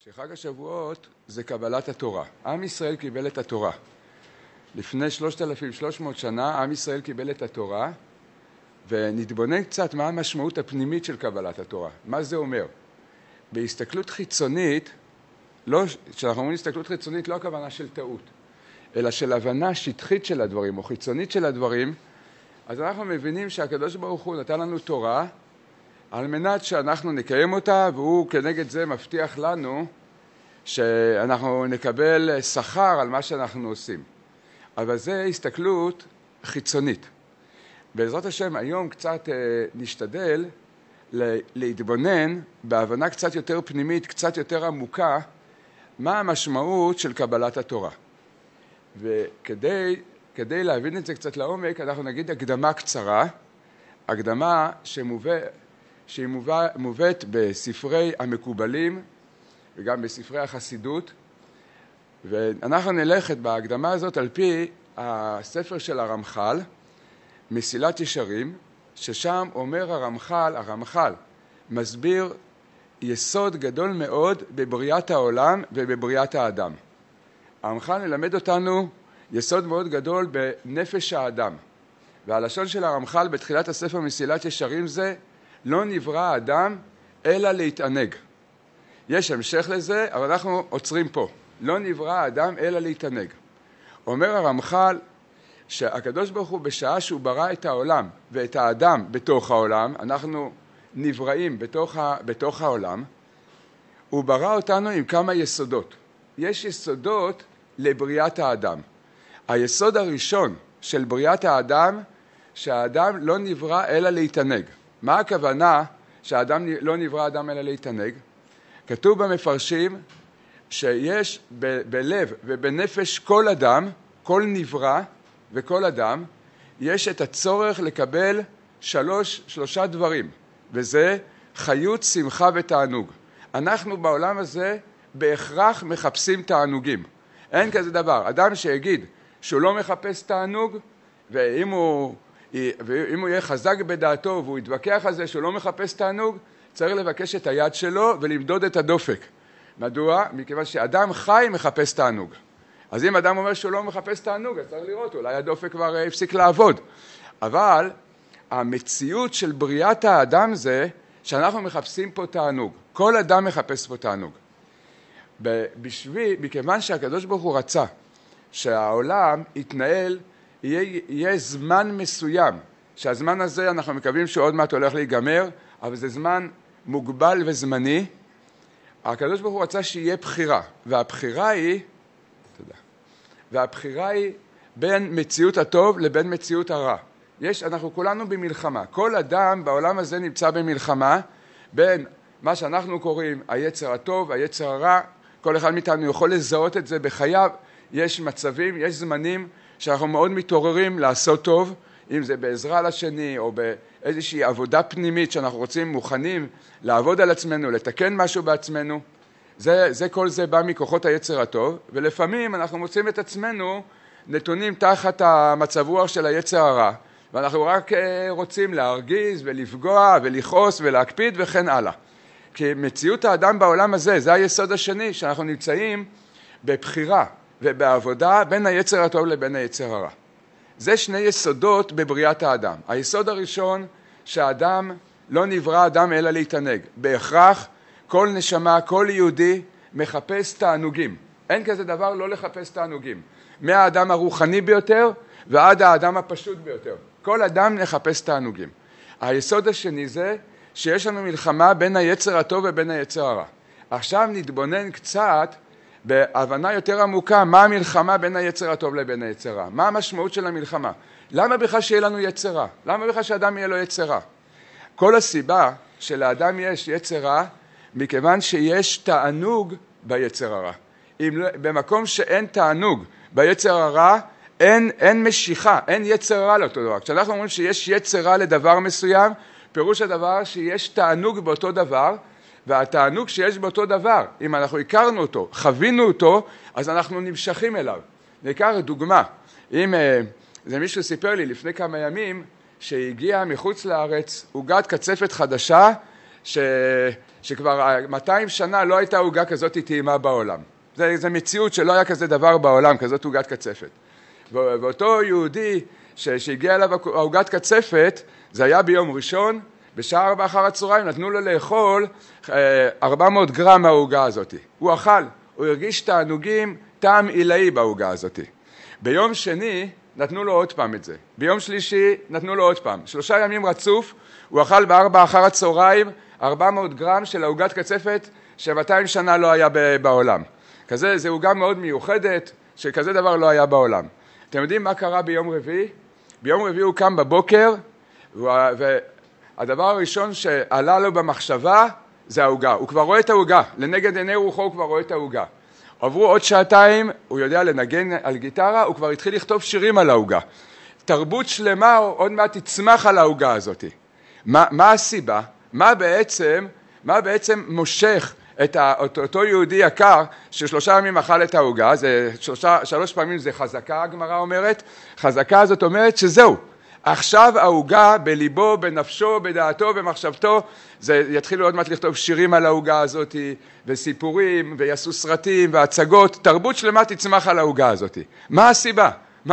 שחג השבועות זה קבלת התורה. עם ישראל קיבל את התורה. לפני 3,300 שנה עם ישראל קיבל את התורה, ונתבונן קצת מה המשמעות הפנימית של קבלת התורה. מה זה אומר? בהסתכלות חיצונית, כשאנחנו אומרים הסתכלות חיצונית, לא הכוונה של טעות, אלא של הבנה שטחית של הדברים או חיצונית של הדברים, אז אנחנו מבינים שהקדוש ברוך הוא נתן לנו תורה, על מנת שאנחנו נקיים אותה, והוא כנגד זה מבטיח לנו שאנחנו נקבל שכר על מה שאנחנו עושים. אבל זה הסתכלות חיצונית. בעזרת השם היום קצת נשתדל להתבונן בהבנה קצת יותר פנימית, קצת יותר עמוקה, מה המשמעות של קבלת התורה. וכדי להבין את זה קצת לעומק, אנחנו נגיד הקדמה קצרה, הקדמה שהיא מובאת בספרי המקובלים וגם בספרי החסידות, ואנחנו נלכת בהקדמה הזאת על פי הספר של הרמח"ל, מסילת ישרים, ששם אומר הרמח"ל מסביר יסוד גדול מאוד בבריאת העולם ובבריאת האדם. הרמח"ל מלמד אותנו יסוד מאוד גדול בנפש האדם, והלשון של הרמח"ל בתחילת הספר מסילת ישרים זה לא נברא האדם אלא להתענג. יש המשך לזה, אבל אנחנו עוצרים פה. לא נברא האדם אלא להתענג. אומר הרמח"ל שהקדוש ברוך הוא בשעה שהוא ברא את העולם ואת האדם בתוך העולם, אנחנו נבראים בתוך העולם, הוא ברא אותנו עם כמה יסודות. יש יסודות לבריאת האדם. היסוד הראשון של בריאת האדם, שהאדם לא נברא אלא להתענג. מה הכוונה שהאדם לא נברא אדם אלא להתענג? כתוב במפרשים שיש בלב ובנפש כל אדם, כל נברא וכל אדם, יש את הצורך לקבל שלושה דברים, וזה חיות, שמחה ותענוג. אנחנו בעולם הזה בהכרח מחפשים תענוגים. אין כזה דבר. אדם שיגיד שהוא לא מחפש תענוג, ואם הוא יהיה חזק בדעתו והוא יתווכח על זה שהוא לא מחפש תענוג, צריך לבקש את היד שלו ולמדוד את הדופק. מדוע? מכיוון שאדם חי מחפש תענוג. אז אם אדם אומר שהוא לא מחפש תענוג, אז צריך לראות, אולי הדופק כבר הפסיק לעבוד. אבל המציאות של בריאת האדם זה שאנחנו מחפשים פה תענוג. כל אדם מחפש פה תענוג. מכיוון שהקדוש ברוך הוא רצה שהעולם יתנהל, יהיה זמן מסוים, שהזמן הזה אנחנו מקווים שעוד מעט הולך להיגמר, אבל זה זמן מוגבל וזמני. הקדוש ברוך הוא רצה שיהיה בחירה, והבחירה היא בין מציאות הטוב לבין מציאות הרע. אנחנו כולנו במלחמה, כל אדם בעולם הזה נמצא במלחמה, בין מה שאנחנו קוראים היצר הטוב, היצר הרע, כל אחד מאיתנו יכול לזהות את זה בחייו. יש מצבים, יש זמנים שאנחנו מאוד מתעוררים לעשות טוב, אם זה בעזרה לשני או באיזושהי עבודה פנימית שאנחנו רוצים, מוכנים לעבוד על עצמנו, לתקן משהו בעצמנו. כל זה בא מכוחות היצר הטוב, ולפעמים אנחנו מוצאים את עצמנו נתונים תחת המצב רוח של היצר הרע, ואנחנו רק רוצים להרגיז ולפגוע ולכעוס ולהקפיד וכן הלאה. כי מציאות האדם בעולם הזה, זה היסוד השני, שאנחנו נמצאים בבחירה ובעבודה בין היצר הטוב לבין היצר הרע. זה שני יסודות בבריאת האדם. היסוד הראשון, שהאדם לא נברא אדם אלא להתענג. בהכרח כל נשמה, כל יהודי מחפש תענוגים. אין כזה דבר לא לחפש תענוגים. מהאדם הרוחני ביותר ועד האדם הפשוט ביותר. כל אדם מחפש תענוגים. היסוד השני זה שיש לנו מלחמה בין היצר הטוב ובין היצר הרע. עכשיו נתבונן קצת בהבנה יותר עמוקה מה המלחמה בין היצר הטוב לבין היצר הרע. מה המשמעות של המלחמה? למה בכלל שיהיה לנו יצר רע? למה בכלל שאדם יהיה לו יצר רע? כל הסיבה שלאדם יש יצר רע, מכיוון שיש תענוג ביצר הרע. במקום שאין תענוג ביצר הרע, אין משיכה, אין יצר רע לאותו דבר. כשאנחנו אומרים שיש יצר רע לדבר מסוים, פירוש הדבר שיש תענוג באותו דבר, והתענוג שיש באותו דבר, אם אנחנו הכרנו אותו, חווינו אותו, אז אנחנו נמשכים אליו. ניקח דוגמה, אם זה מישהו סיפר לי לפני כמה ימים, שהגיע מחוץ לארץ עוגת קצפת חדשה, שכבר 200 שנה לא הייתה עוגה כזאת טעימה בעולם. זה מציאות שלא היה כזה דבר בעולם, כזאת עוגת קצפת. ואותו יהודי שהגיע אליו עוגת קצפת, זה היה ביום ראשון, בשעה 4 אחר הצהריים נתנו לו לאכול 400 גרם מהעוגה הזאת. הוא אכל, הוא הרגיש תענוגים, טעם עילאי בעוגה הזאת. ביום שני נתנו לו עוד פעם את זה. ביום שלישי נתנו לו עוד פעם. 3 ימים רצוף, הוא אכל ב4 אחר הצהריים 400 גרם של העוגת קצפת ש200 שנה לא היה בעולם. כזה, זה עוגה מאוד מיוחדת, שכזה דבר לא היה בעולם. אתם יודעים מה קרה ביום רביעי? ביום רביעי הוא קם בבוקר, והדבר הראשון שעלה לו במחשבה זה העוגה. הוא כבר רואה את העוגה, לנגד עיני רוחו הוא כבר רואה את העוגה. עברו עוד 2 שעתיים, הוא יודע לנגן על גיטרה, הוא כבר התחיל לכתוב שירים על העוגה. תרבות שלמה עוד מעט תצמח על העוגה הזאת. מה הסיבה? מה בעצם מושך את אותו יהודי יקר ש3 ימים אכל את העוגה? זה 3 פעמים זה חזקה, הגמרא אומרת. חזקה הזאת אומרת שזהו. עכשיו העוגה בליבו, בנפשו, בדעתו, במחשבתו, זה יתחילו עוד מעט לכתוב שירים על העוגה הזאת, וסיפורים, ויעשו סרטים, והצגות, תרבות שלמה תצמח על העוגה הזאת. מה הסיבה?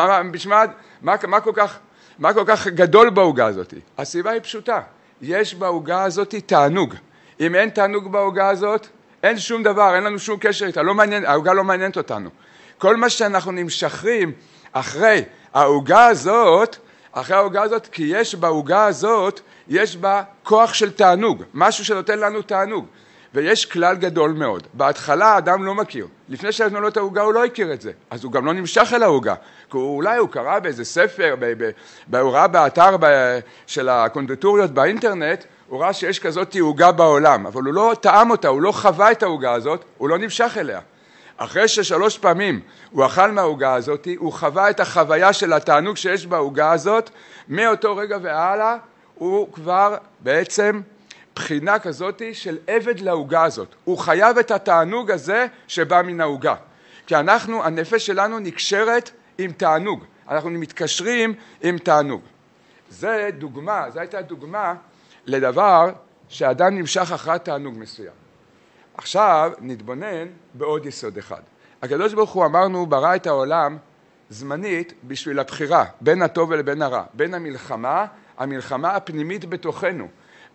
מה כל כך גדול בעוגה הזאת? הסיבה היא פשוטה, יש בעוגה הזאת תענוג. אם אין תענוג בעוגה הזאת, אין שום דבר, אין לנו שום קשר איתה, העוגה לא מעניינת אותנו. כל מה שאנחנו נמשכים אחרי העוגה הזאת, כי יש בעוגה הזאת, יש בה כוח של תענוג, משהו שנותן לנו תענוג. ויש כלל גדול מאוד. בהתחלה האדם לא מכיר. לפני שנתנו לו את העוגה הוא לא הכיר את זה. אז הוא גם לא נמשך אל העוגה. כי אולי הוא קרא באיזה ספר, הוא ראה באתר של הקונדיטוריות באינטרנט, הוא ראה שיש כזאת עוגה בעולם. אבל הוא לא טעם אותה, הוא לא חווה את העוגה הזאת, הוא לא נמשך אליה. אחרי ש3 פעמים הוא אכל מהעוגה הזאת, הוא חווה את החוויה של התענוג שיש בעוגה הזאת, מאותו רגע והלאה הוא כבר בעצם בחינה כזאת של עבד לעוגה הזאת. הוא חייב את התענוג הזה שבא מן העוגה. כי הנפש שלנו נקשרת עם תענוג. אנחנו מתקשרים עם תענוג. זו הייתה דוגמה לדבר שאדם נמשך אחרי תענוג מסוים. עכשיו נתבונן בעוד יסוד אחד. הקדוש ברוך הוא אמרנו ברא את העולם זמנית בשביל הבחירה בין הטוב לבין הרע, בין המלחמה הפנימית בתוכנו,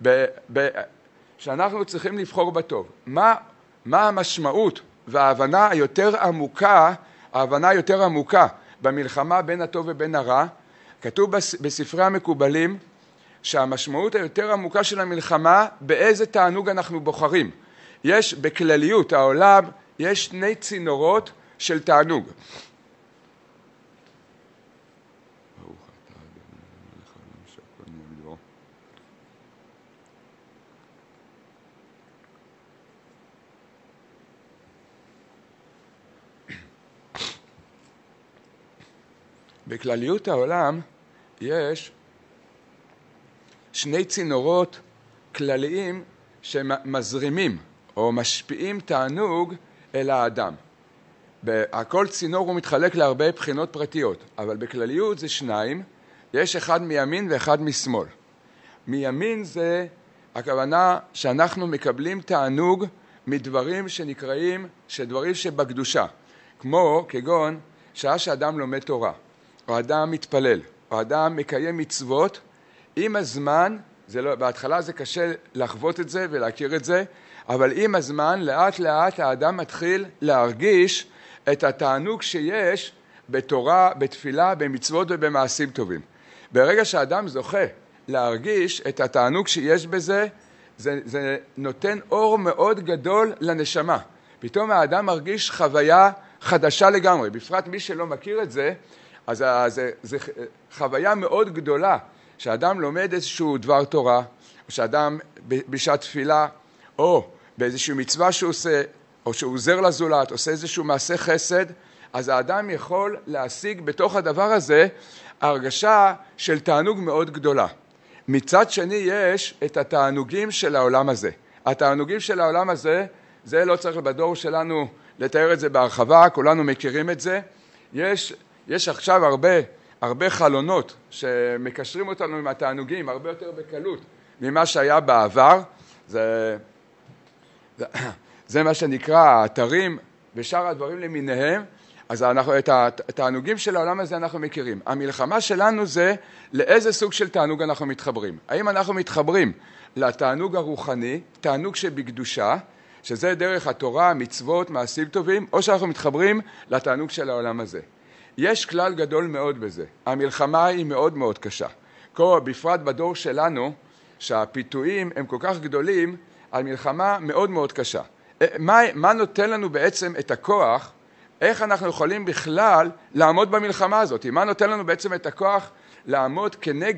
שאנחנו צריכים לבחור בטוב. מה המשמעות וההבנה היותר עמוקה במלחמה בין הטוב ובין הרע? כתוב בספרי המקובלים שהמשמעות היותר עמוקה של המלחמה באיזה תענוג אנחנו בוחרים. יש בכלליות העולם, יש 2 צינורות של תענוג. בכלליות העולם יש 2 צינורות כלליים שמזרימים או משפיעים תענוג אל האדם. הכל צינור הוא מתחלק להרבה בחינות פרטיות, אבל בכלליות זה 2, יש אחד מימין ואחד משמאל. מימין זה הכוונה שאנחנו מקבלים תענוג מדברים שנקראים דברים שבקדושה, כגון שעה שאדם לומד תורה, או אדם מתפלל, או אדם מקיים מצוות. עם הזמן, בהתחלה זה קשה לחוות את זה ולהכיר את זה, אבל עם הזמן לאט לאט האדם מתחיל להרגיש את התענוג שיש בתורה, בתפילה, במצוות ובמעשים טובים. ברגע שהאדם זוכה להרגיש את התענוג שיש בזה, זה נותן אור מאוד גדול לנשמה. פתאום האדם מרגיש חוויה חדשה לגמרי, בפרט מי שלא מכיר את זה, אז זה חוויה מאוד גדולה, שאדם לומד איזשהו דבר תורה, או שאדם בשעת תפילה, או באיזושהי מצווה שהוא עושה, או שהוא עוזר לזולת, עושה איזשהו מעשה חסד, אז האדם יכול להשיג בתוך הדבר הזה הרגשה של תענוג מאוד גדולה. מצד שני יש את התענוגים של העולם הזה. התענוגים של העולם הזה, זה לא צריך בדור שלנו לתאר את זה בהרחבה, כולנו מכירים את זה. יש עכשיו הרבה חלונות שמקשרים אותנו עם התענוגים, הרבה יותר בקלות ממה שהיה בעבר. זה מה שנקרא האתרים ושאר הדברים למיניהם. אז את התענוגים של העולם הזה אנחנו מכירים. המלחמה שלנו זה לאיזה סוג של תענוג אנחנו מתחברים. האם אנחנו מתחברים לתענוג הרוחני, תענוג שבקדושה, שזה דרך התורה, המצוות, מעשים טובים, או שאנחנו מתחברים לתענוג של העולם הזה. יש כלל גדול מאוד בזה. המלחמה היא מאוד מאוד קשה. בפרט בדור שלנו, שהפיתויים הם כל כך גדולים, המלחמה מאוד מאוד קשה. מה נותן לנו בעצם את הכוח, איך אנחנו יכולים בכלל לעמוד במלחמה הזאת? מה נותן לנו בעצם את הכוח לעמוד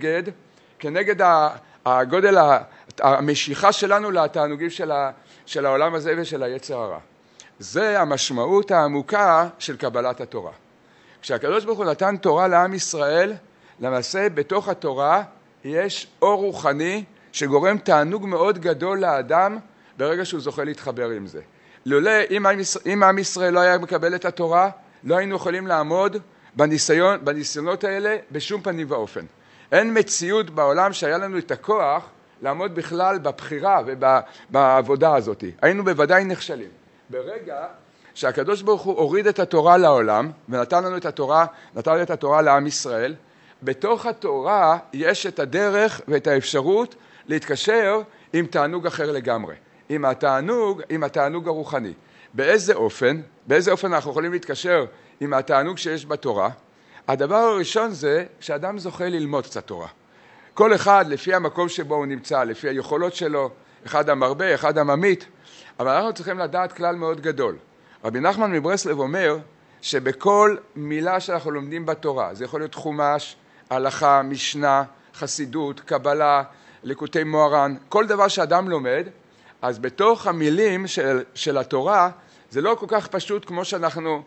כנגד הגודל, המשיכה שלנו לתענוגים של העולם הזה ושל היצר הרע? זה המשמעות העמוקה של קבלת התורה. כשהקדוש ברוך הוא נתן תורה לעם ישראל, למעשה בתוך התורה יש אור רוחני שגורם תענוג מאוד גדול לאדם ברגע שהוא זוכה להתחבר עם זה. לולא, אם עם ישראל לא היה מקבל את התורה, לא היינו יכולים לעמוד בניסיונות האלה בשום פנים ואופן. אין מציאות בעולם שהיה לנו את הכוח לעמוד בכלל בבחירה ובעבודה הזאת. היינו בוודאי נכשלים. ברגע שהקדוש ברוך הוא הוריד את התורה לעולם ונתן לנו את התורה לעם ישראל, בתוך התורה יש את הדרך ואת האפשרות להתקשר עם תענוג אחר לגמרי. עם התענוג הרוחני. באיזה אופן אנחנו יכולים להתקשר עם התענוג שיש בתורה? הדבר הראשון זה שאדם זוכה ללמוד קצת תורה. כל אחד לפי המקום שבו הוא נמצא, לפי היכולות שלו, אחד המרבה, אחד הממית, אבל אנחנו צריכים לדעת כלל מאוד גדול. רבי נחמן מברסלב אומר שבכל מילה שאנחנו לומדים בתורה, זה יכול להיות חומש, הלכה, משנה, חסידות, קבלה, ליקוטי מוהר"ן, כל דבר שאדם לומד, אז בתוך המילים של התורה, זה לא כל כך פשוט כמו שאנחנו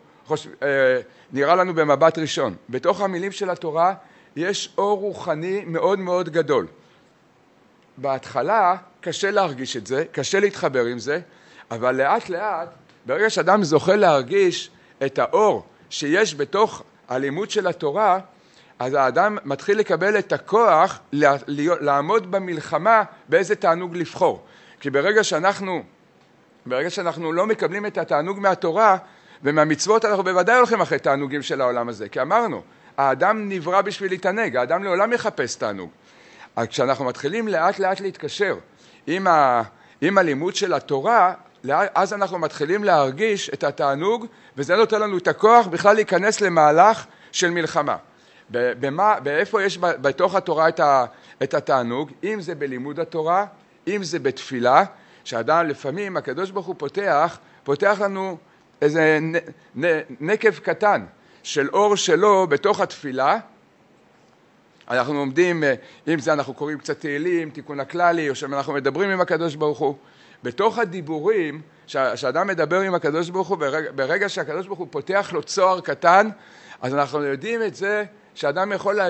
נראה לנו במבט ראשון. בתוך המילים של התורה יש אור רוחני מאוד מאוד גדול. בהתחלה קשה להרגיש את זה, קשה להתחבר עם זה, אבל לאט לאט, ברגע שאדם זוכה להרגיש את האור שיש בתוך הלימוד של התורה, אז האדם מתחיל לקבל את הכוח לעמוד במלחמה באיזה תענוג לבחור. כי ברגע שאנחנו לא מקבלים את התענוג מהתורה ומהמצוות, אנחנו בוודאי הולכים אחרי תענוגים של העולם הזה. כי אמרנו, האדם נברא בשביל להתענג, האדם לעולם יחפש תענוג. אז כשאנחנו מתחילים לאט לאט להתקשר עם הלימוד של התורה, אז אנחנו מתחילים להרגיש את התענוג, וזה נותן לנו את הכוח בכלל להיכנס למהלך של מלחמה. באיפה יש בתוך התורה את התענוג? אם זה בלימוד התורה, אם זה בתפילה, שאדם לפעמים הקדוש ברוך הוא פותח לנו איזה נקב קטן של אור שלו בתוך התפילה. אנחנו עומדים, אם זה אנחנו קוראים קצת תהילים, תיקון הכללי, או שאנחנו מדברים עם הקדוש ברוך הוא. בתוך הדיבורים, שאדם מדבר עם הקדוש ברוך הוא, ברגע שהקדוש ברוך הוא פותח לו צוהר קטן, אז אנחנו יודעים את זה שאדם יכול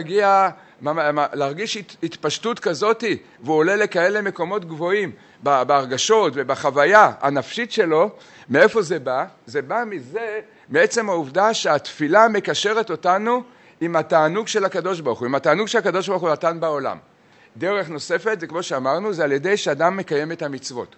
להרגיש התפשטות כזאת, והוא עולה לכאלה מקומות גבוהים בהרגשות ובחוויה הנפשית שלו. מאיפה זה בא? זה בא מעצם העובדה שהתפילה מקשרת אותנו עם התענוג של הקדוש ברוך הוא, עם התענוג שהקדוש ברוך הוא נתן בעולם. דרך נוספת, זה כמו שאמרנו, זה על ידי שאדם מקיים את המצוות.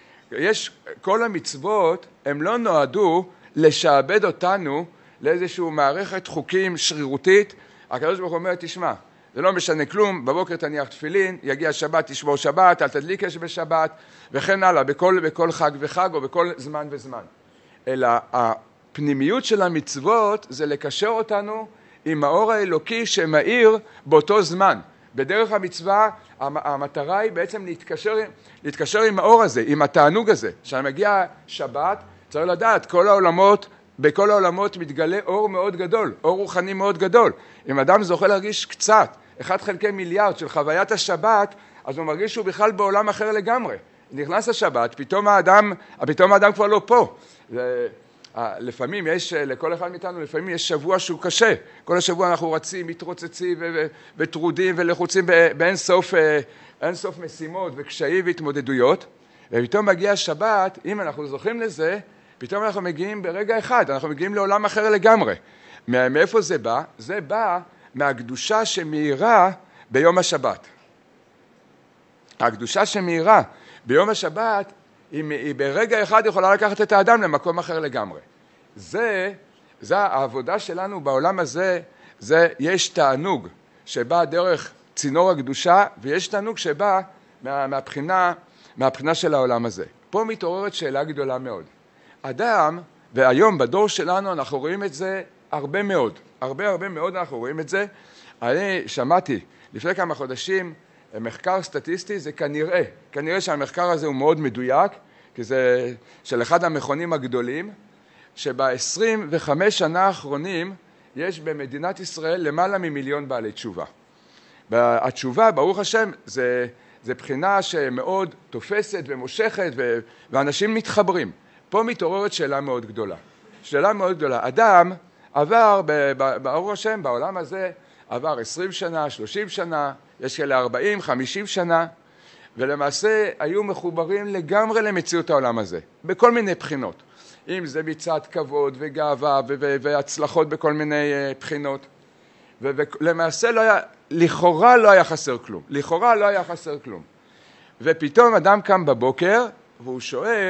כל המצוות הם לא נועדו לשעבד אותנו לאיזשהו מערכת חוקים שרירותית. הקדוש ברוך הוא אומר, תשמע, זה לא משנה כלום, בבוקר תניח תפילין, יגיע שבת, תשמור שבת, אל תדליק אש בשבת, וכן הלאה, בכל חג וחג או בכל זמן וזמן. אלא הפנימיות של המצוות זה לקשר אותנו עם האור האלוקי שמאיר באותו זמן. בדרך המצווה המטרה היא בעצם להתקשר עם האור הזה, עם התענוג הזה. כשמגיע שבת, צריך לדעת, בכל העולמות מתגלה אור מאוד גדול, אור רוחני מאוד גדול. אם אדם זוכה להרגיש קצת, 1/1,000,000,000 של חוויית השבת, אז הוא מרגיש שהוא בכלל בעולם אחר לגמרי. נכנס השבת, פתאום האדם כבר לא פה. לפעמים לכל אחד מאיתנו, לפעמים יש שבוע שהוא קשה. כל השבוע אנחנו רצים, מתרוצצים וטרודים ולחוצים באין סוף משימות וקשיים והתמודדויות. ופתאום מגיע השבת, אם אנחנו זוכים לזה, פתאום אנחנו מגיעים ברגע אחד, אנחנו מגיעים לעולם אחר לגמרי. מאיפה זה בא? זה בא מהקדושה שמאירה ביום השבת. הקדושה שמאירה ביום השבת, היא ברגע אחד יכולה לקחת את האדם למקום אחר לגמרי. זה העבודה שלנו בעולם הזה, יש תענוג שבא דרך צינור הקדושה, ויש תענוג שבא מהבחינה של העולם הזה. פה מתעוררת שאלה גדולה מאוד. אדם, והיום בדור שלנו אנחנו רואים את זה הרבה מאוד, הרבה מאוד אנחנו רואים את זה. אני שמעתי לפני כמה חודשים מחקר סטטיסטי, זה כנראה שהמחקר הזה הוא מאוד מדויק, כי זה של אחד המכונים הגדולים, שב-25 שנה האחרונים יש במדינת ישראל למעלה ממיליון בעלי תשובה. התשובה, ברוך השם, זה בחינה שמאוד תופסת ומושכת, ואנשים מתחברים. פה מתעוררת שאלה מאוד גדולה. אדם עבר, ברוך השם, בעולם הזה, עבר 20 שנה, 30 שנה, יש כאלה 40, 50 שנה, ולמעשה היו מחוברים לגמרי למציאות העולם הזה, בכל מיני בחינות. אם זה מצד כבוד וגאווה והצלחות בכל מיני בחינות. ולמעשה לכאורה לא היה חסר כלום. ופתאום אדם קם בבוקר והוא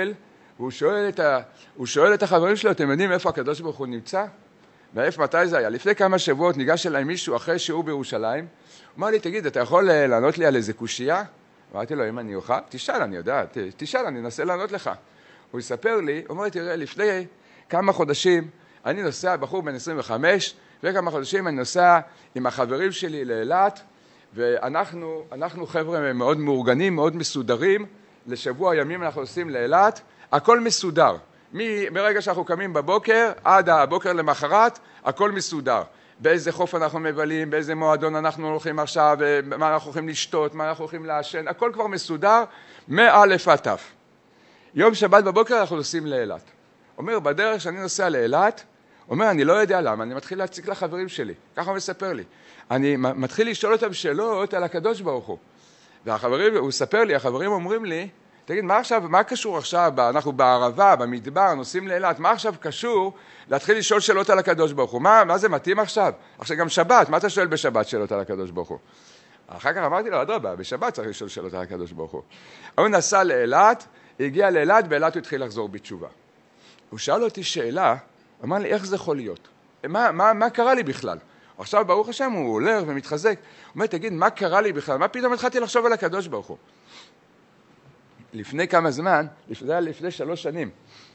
שואל את החברים שלו, אתם יודעים איפה הקדוש ברוך הוא נמצא? מתי זה היה? לפני כמה שבועות ניגש אליי מישהו אחרי שיעור בירושלים, הוא אמר לי, תגיד, אתה יכול לענות לי על איזה קושייה? אמרתי לו, אם אני אוכל, תשאל, אני יודע, אני אנסה לענות לך. הוא יספר לי, הוא אומר לי, תראה, לפני כמה חודשים, אני נוסע, בחור בן 25, לפני כמה חודשים אני נוסע עם החברים שלי לאילת, ואנחנו חבר'ה מאוד מאורגנים, מאוד מסודרים, לשבוע ימים אנחנו עושים לאילת, הכל מסודר. מרגע שאנחנו קמים בבוקר, עד הבוקר למחרת, הכל מסודר. באיזה חוף אנחנו מבלים, באיזה מועדון אנחנו הולכים עכשיו, מה אנחנו הולכים לשתות, מה אנחנו הולכים לעשן, הכל כבר מסודר, מאלף עד תף. יום שבת בבוקר אנחנו נוסעים לאילת. אומר, בדרך שאני נוסע לאילת, אומר, אני לא יודע למה, אני מתחיל להציק לחברים שלי, ככה הוא מספר לי. אני מתחיל לשאול אותם שאלות על הקדוש ברוך הוא. הוא מספר לי, החברים אומרים לי, תגיד, מה קשור עכשיו, אנחנו בערבה, במדבר, נוסעים לאילת, מה עכשיו קשור להתחיל לשאול שאלות על הקדוש ברוך הוא? מה זה מתאים עכשיו? עכשיו גם שבת, מה אתה שואל בשבת שאלות על הקדוש ברוך הוא? אחר כך אמרתי לו, אדרבה, בשבת צריך לשאול שאלות על הקדוש ברוך הוא. הוא נסע לאילת, הגיע לאילת, באילת הוא התחיל לחזור בתשובה. הוא שאל אותי שאלה, אמר לי, איך זה יכול להיות? מה קרה לי בכלל? עכשיו ברוך השם הוא הולך ומתחזק. הוא אומר, תגיד, מה קרה לי בכלל? מה פתאום התחלתי לחשוב על הקדוש ברוך הוא? לפני כמה זמן, זה היה לפני 3 שנים,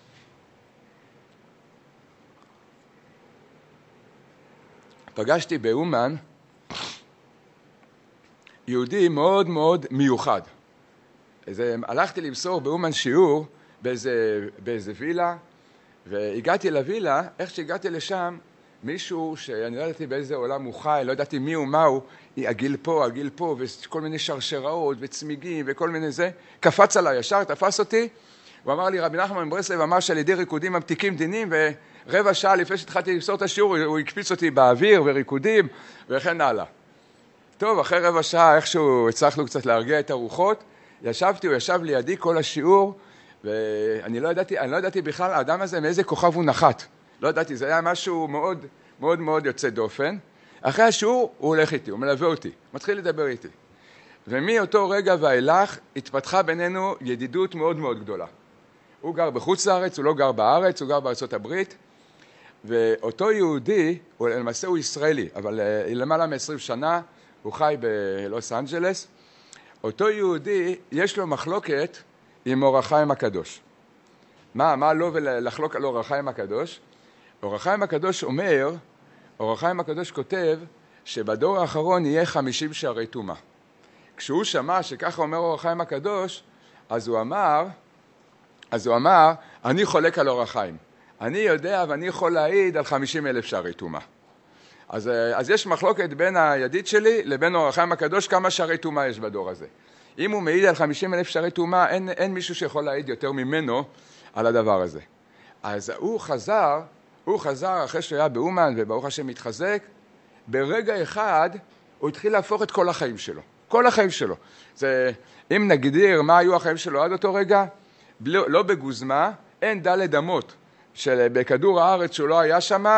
פגשתי באומן יהודי מאוד מאוד מיוחד. הלכתי למסור באומן שיעור באיזה וילה, והגעתי לווילה, איך שהגעתי לשם, מישהו שאני לא ידעתי באיזה עולם הוא חי, לא ידעתי מי הוא, מה הוא, הגיל פה, וכל מיני שרשראות וצמיגים וכל מיני זה, קפץ עליי ישר, תפס אותי, הוא אמר לי, רבי נחמן מברסלב אמר שעל ידי ריקודים ממתיקים דינים, ורבע שעה לפני שהתחלתי למסור את השיעור, הוא הקפיץ אותי באוויר וריקודים וכן הלאה. טוב, אחרי רבע שעה איכשהו הצלחנו קצת להרגיע את הרוחות, הוא ישב לידי כל השיעור, ואני לא ידעתי בכלל האדם הזה מאיזה כוכב הוא נחת. לא ידעתי, זה היה משהו מאוד מאוד מאוד יוצא דופן. אחרי השיעור הוא הולך איתי, הוא מלווה אותי, מתחיל לדבר איתי. ומאותו רגע ואילך התפתחה בינינו ידידות מאוד מאוד גדולה. הוא גר בחוץ לארץ, הוא לא גר בארץ, הוא גר בארצות הברית. ואותו יהודי, למעשה הוא ישראלי, אבל למעלה מ-20 שנה, הוא חי בלוס אנג'לס. אותו יהודי, יש לו מחלוקת עם אור החיים הקדוש. מה לא ולחלוק על אור החיים הקדוש? אור החיים הקדוש אומר, אור החיים הקדוש כותב, שבדור האחרון יהיה 50 שערי טומאה. כשהוא שמע שככה אומר אור החיים הקדוש, אז הוא אמר, אני חולק על אור החיים. אני יודע ואני יכול להעיד על 50,000 שערי טומאה. אז יש מחלוקת בין הידיד שלי לבין אור החיים הקדוש, כמה שערי טומאה יש בדור הזה. אם הוא מעיד על 50,000 שערי טומאה, אין מישהו שיכול להעיד יותר ממנו על הדבר הזה. אז הוא חזר אחרי שהוא היה באומן וברוך השם מתחזק, ברגע אחד הוא התחיל להפוך את כל החיים שלו. כל החיים שלו. אם נגדיר מה היו החיים שלו עד אותו רגע, לא בגוזמה, אין דלת אמות בכדור הארץ שהוא לא היה שם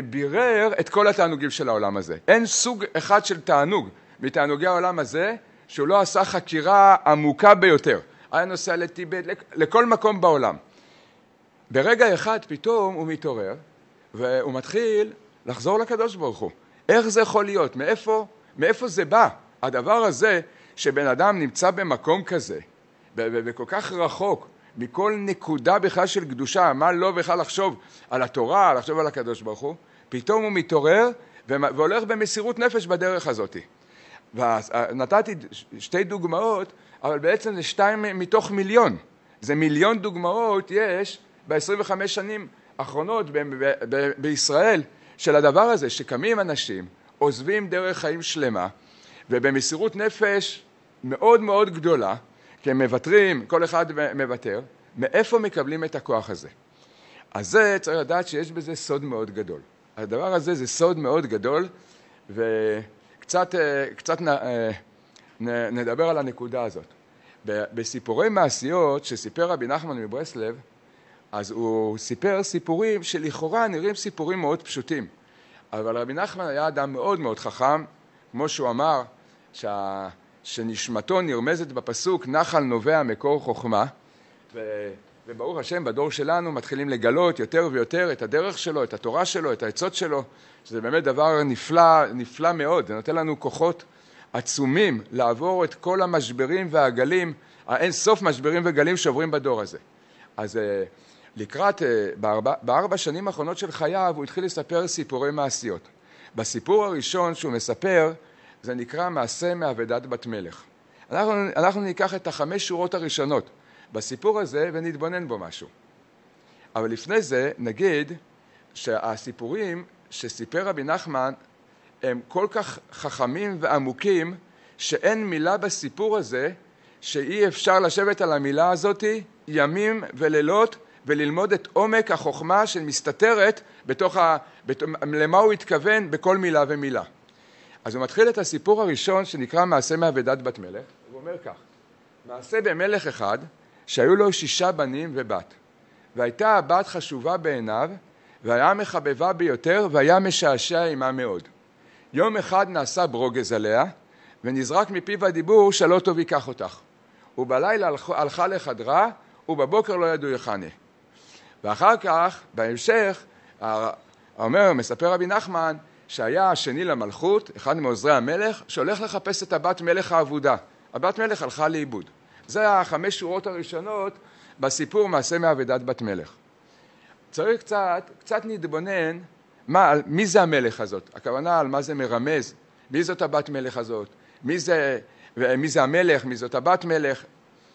ובירר את כל התענוגים של העולם הזה. אין סוג אחד של תענוג מתענוגי העולם הזה שהוא לא עשה חקירה עמוקה ביותר. היה נוסע לטיבט, לכל מקום בעולם. ברגע אחד פתאום הוא מתעורר, והוא מתחיל לחזור לקדוש ברוך הוא. איך זה יכול להיות? מאיפה זה בא? הדבר הזה שבן אדם נמצא במקום כזה, וכל כך רחוק, מכל נקודה בכלל של קדושה, מה לא בכלל לחשוב על התורה, לחשוב על הקדוש ברוך הוא, פתאום הוא מתעורר והולך במסירות נפש בדרך הזאת. ונתתי 2 דוגמאות, אבל בעצם זה 2 מתוך מיליון. זה מיליון דוגמאות יש ב-25 שנים האחרונות בישראל של הדבר הזה, שקמים אנשים, עוזבים דרך חיים שלמה, ובמסירות נפש מאוד מאוד גדולה, כי הם מוותרים, כל אחד מוותר, מאיפה מקבלים את הכוח הזה? אז זה צריך לדעת שיש בזה סוד מאוד גדול. הדבר הזה זה סוד מאוד גדול, וקצת נדבר על הנקודה הזאת. בסיפורי מעשיות שסיפר רבי נחמן מברסלב, אז הוא סיפר סיפורים שלכאורה נראים סיפורים מאוד פשוטים. אבל רבי נחמן היה אדם מאוד מאוד חכם, כמו שהוא אמר, שנשמתו נרמזת בפסוק נחל נובע מקור חוכמה, וברוך השם בדור שלנו מתחילים לגלות יותר ויותר את הדרך שלו, את התורה שלו, את העצות שלו, שזה באמת דבר נפלא מאוד, זה נותן לנו כוחות עצומים לעבור את כל המשברים והגלים, האין סוף משברים וגלים שעוברים בדור הזה. אז לקראת, ב4 שנים האחרונות של חייו הוא התחיל לספר סיפורי מעשיות. בסיפור הראשון שהוא מספר, זה נקרא מעשה מאבדת בת מלך. אנחנו ניקח את 5 שורות הראשונות בסיפור הזה ונתבונן בו משהו. אבל לפני זה נגיד שהסיפורים שסיפר רבי נחמן הם כל כך חכמים ועמוקים, שאין מילה בסיפור הזה שאי אפשר לשבת על המילה הזאת ימים ולילות וללמוד את עומק החוכמה שמסתתרת למה הוא התכוון בכל מילה ומילה. אז הוא מתחיל את הסיפור הראשון שנקרא מעשה מאבדת בת מלך, הוא אומר כך: מעשה במלך אחד שהיו לו 6 בנים ובת, והייתה הבת חשובה בעיניו, והיה מחבבה ביותר, והיה משעשע עמה מאוד. יום אחד נעשה ברוגז עליה, ונזרק מפיו הדיבור שלא טוב ייקח אותך. ובלילה הלכה לחדרה, ובבוקר לא ידעו יחנה. ואחר כך, בהמשך, מספר רבי נחמן, שהיה השני למלכות, אחד מעוזרי המלך, שהולך לחפש את הבת מלך העבודה. הבת מלך הלכה לאיבוד. זה 5 שורות הראשונות בסיפור מעשה מאבדת בת מלך. צריך קצת נתבונן מי זה המלך הזאת. הכוונה על מה זה מרמז, מי זאת הבת מלך הזאת, מי זה המלך, מי זאת הבת מלך,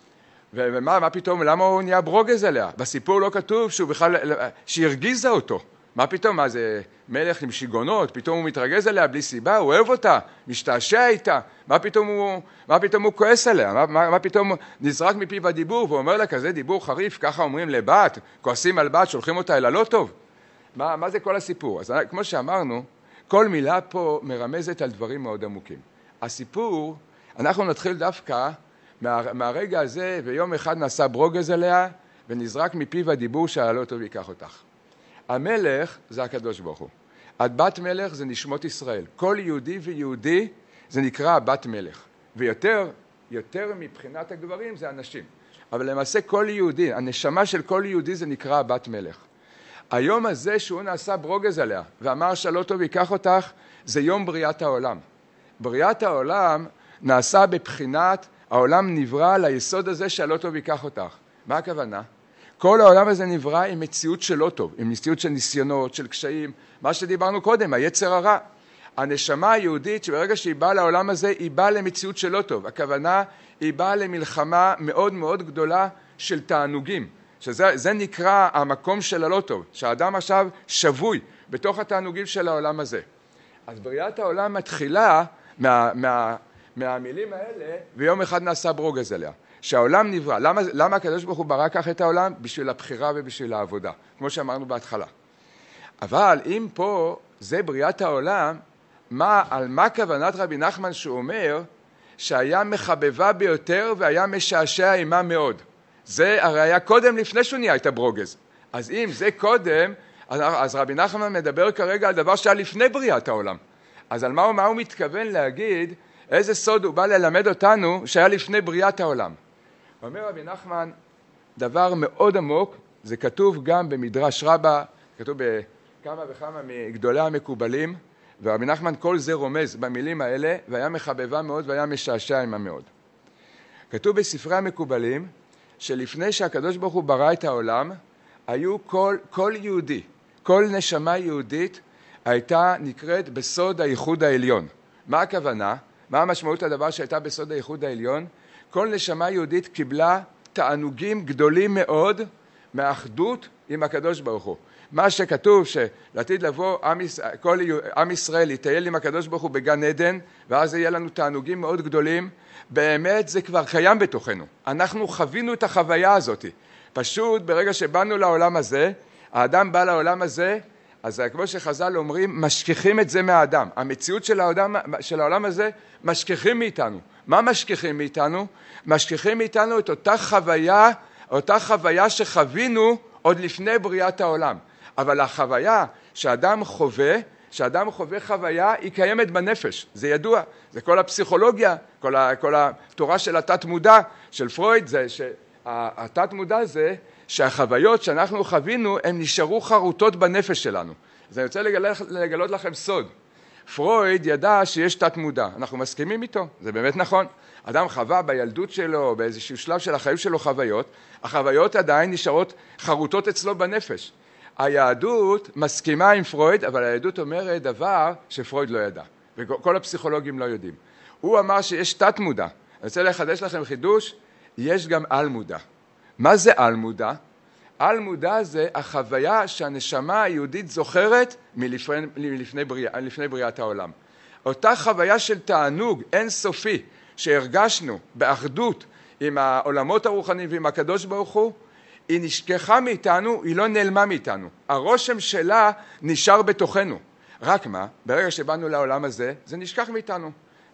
ומה פתאום, למה הוא נהיה ברוגז עליה? בסיפור לא כתוב שהרגיזה אותו. מה פתאום, מה זה מלך עם שיגונות, פתאום הוא מתרגז עליה בלי סיבה, הוא אוהב אותה, משתעשע איתה, מה פתאום הוא כועס עליה, מה פתאום נזרק מפיו הדיבור, ואומר לה כזה דיבור חריף, ככה אומרים לבת, כועסים על בת, שולחים אותה אל הלא טוב. מה זה כל הסיפור? אז כמו שאמרנו, כל מילה פה מרמזת על דברים מאוד עמוקים. הסיפור, אנחנו נתחיל דווקא מהרגע הזה, ויום אחד נעשה ברוגז עליה, ונזרק מפיו הדיבור שהלא טוב ייקח אותך. המלך זה הקדוש ברוך הוא. הבת מלך זה נשמות ישראל. כל יהודי ויהודי זה נקרא בת מלך. ויותר מבחינת הגברים זה אנשים. אבל למעשה כל יהודי, הנשמה של כל יהודי זה נקרא בת מלך. היום הזה שהוא נעשה ברוגז עליה ואמר שלא טוב ייקח אותך, זה יום בריאת העולם. בריאת העולם נעשה בבחינת העולם נברא ליסוד הזה שלא טוב ייקח אותך. מה הכוונה? כל העולם הזה נברא עם מציאות שלא טוב, עם מציאות של ניסיונות, של קשיים, מה שדיברנו קודם, היצר הרע. הנשמה היהודית שברגע שהיא באה לעולם הזה, היא באה למציאות שלא טוב. הכוונה, היא באה למלחמה מאוד מאוד גדולה של תענוגים, שזה נקרא המקום של הלא טוב, שהאדם עכשיו שבוי בתוך התענוגים של העולם הזה. אז בריאת העולם מתחילה מהמילים האלה, ויום אחד נעשה ברוגז עליה. שהעולם נברא. למה הקדוש ברוך הוא ברא כך את העולם? בשביל הבחירה ובשביל העבודה, כמו שאמרנו בהתחלה. אבל אם פה זה בריאת העולם, על מה כוונת רבי נחמן שהוא אומר שהיה מחבבה ביותר והיה משעשע עמה מאוד? זה הרי היה קודם לפני שהוא נהיה את הברוגז. אז אם זה קודם, אז רבי נחמן מדבר כרגע על דבר שהיה לפני בריאת העולם. אז על מה הוא מתכוון להגיד איזה סוד הוא בא ללמד אותנו שהיה לפני בריאת העולם. אומר רבי נחמן דבר מאוד עמוק, זה כתוב גם במדרש רבה, כתוב בכמה וכמה מגדולי המקובלים, ורבי נחמן כל זה רומז במילים האלה, והיה מחבבה מאוד והיה משעשע עמה מאוד. כתוב בספרי המקובלים, שלפני שהקדוש ברוך הוא ברא את העולם, היו כל יהודי, כל נשמה יהודית הייתה נקראת בסוד הייחוד העליון. מה הכוונה? מה המשמעות הדבר שהייתה בסוד הייחוד העליון? כל נשמה יהודית קיבלה תענוגים גדולים מאוד מהאחדות עם הקדוש ברוך הוא. מה שכתוב שלעתיד לבוא עם ישראל יטייל עם הקדוש ברוך הוא בגן עדן, ואז יהיה לנו תענוגים מאוד גדולים, באמת זה כבר קיים בתוכנו. אנחנו חווינו את החוויה הזאת. פשוט ברגע שבאנו לעולם הזה, האדם בא לעולם הזה, אז כמו שחז"ל אומרים, משכיחים את זה מהאדם. המציאות של העולם הזה משכיחים מאיתנו. מה משכיחים מאיתנו? משכיחים מאיתנו את אותה חוויה שחווינו עוד לפני בריאת העולם. אבל החוויה שאדם חווה חוויה, היא קיימת בנפש. זה ידוע. זה כל הפסיכולוגיה, כל התורה של התת מודע, של פרויד, זה שהתת מודע זה שהחוויות שאנחנו חווינו, הן נשארו חרוטות בנפש שלנו. אז אני רוצה לגלות לכם סוד. פרויד ידע שיש תת מודע. אנחנו מסכימים איתו, זה באמת נכון. אדם חווה בילדות שלו, באיזשהו שלב של החיים שלו חוויות, החוויות עדיין נשארות חרוטות אצלו בנפש. היהדות מסכימה עם פרויד, אבל היהדות אומרת דבר שפרויד לא ידע, וכל הפסיכולוגים לא יודעים. הוא אמר שיש תת מודע. אני רוצה לחדש לכם חידוש, יש גם על מודע. מה זה על מודע? על מודע זה החוויה שהנשמה היהודית זוכרת לפני בריאת העולם. אותה חוויה של תענוג אינסופי שהרגשנו באחדות עם העולמות הרוחניים ועם הקדוש ברוך הוא, היא נשכחה מאיתנו, היא לא נעלמה מאיתנו. הרושם שלה נשאר בתוכנו. רק מה? ברגע שבאנו לעולם הזה, זה נשכח מאיתנו.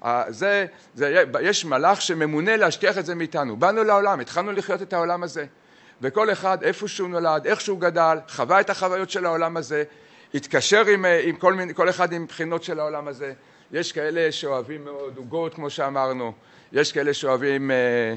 יש מלאך שממונה להשכיח את זה מאיתנו. באנו לעולם, התחלנו לחיות את העולם הזה. וכל אחד, איפה שהוא נולד, איך שהוא גדל, חווה את החוויות של העולם הזה, התקשר עם כל אחד עם בחינות של העולם הזה. יש כאלה שאוהבים מאוד עוגות, כמו שאמרנו. יש כאלה שאוהבים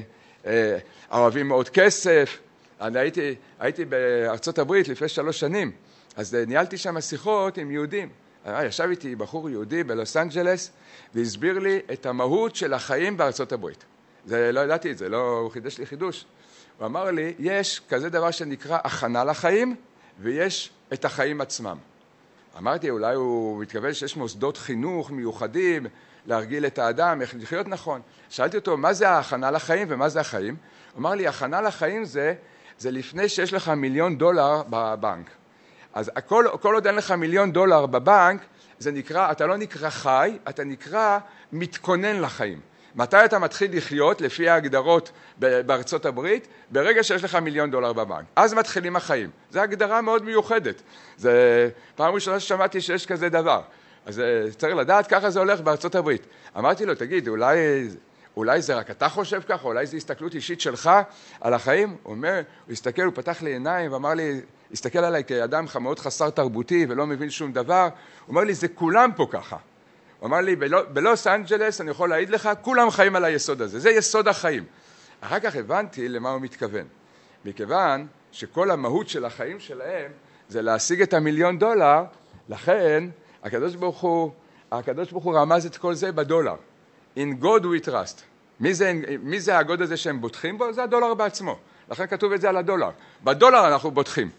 מאוד כסף. אני הייתי בארצות הברית לפני 3 שנים, אז ניהלתי שם שיחות עם יהודים. ישב איתי בחור יהודי בלוס אנג'לס, והסביר לי את המהות של החיים בארצות הברית. לא ידעתי את זה, הוא חידש לי חידוש. הוא אמר לי, יש כזה דבר שנקרא הכנה לחיים, ויש את החיים עצמם. אמרתי, אולי הוא מתכוון שיש מוסדות חינוך מיוחדים, להרגיל את האדם, איך לחיות נכון. שאלתי אותו, מה זה ההכנה לחיים ומה זה החיים? הוא אמר לי, הכנה לחיים זה לפני שיש לך $1,000,000 בבנק. אז כל עוד אין לך $1,000,000 בבנק, אתה לא נקרא חי, אתה נקרא מתכונן לחיים. מתי אתה מתחיל לחיות, לפי ההגדרות בארצות הברית? ברגע שיש לך $1,000,000 בבנק. אז מתחילים החיים. זו הגדרה מאוד מיוחדת. זה פעם ראשונה ששמעתי שיש כזה דבר. אז צריך לדעת, ככה זה הולך בארצות הברית. אמרתי לו, תגיד, אולי זה רק אתה חושב ככה, אולי זה הסתכלות אישית שלך על החיים? הוא הסתכל, הוא פתח לי עיניים ואמר לי, הסתכל עליי כאדם מאוד חסר תרבותי ולא מבין שום דבר. הוא אומר לי, זה כולם פה ככה. הוא אמר לי, בלוס אנג'לס, אני יכול להעיד לך, כולם חיים על היסוד הזה. זה יסוד החיים. אחר כך הבנתי למה הוא מתכוון. מכיוון שכל המהות של החיים שלהם זה להשיג את $1,000,000, לכן הקדוש ברוך הוא רמז את כל זה בדולר. In God we trust. מי זה הגוד הזה שהם בוטחים בו? זה הדולר בעצמו. לכן כתוב את זה על הדולר. בדולר אנחנו בוטחים.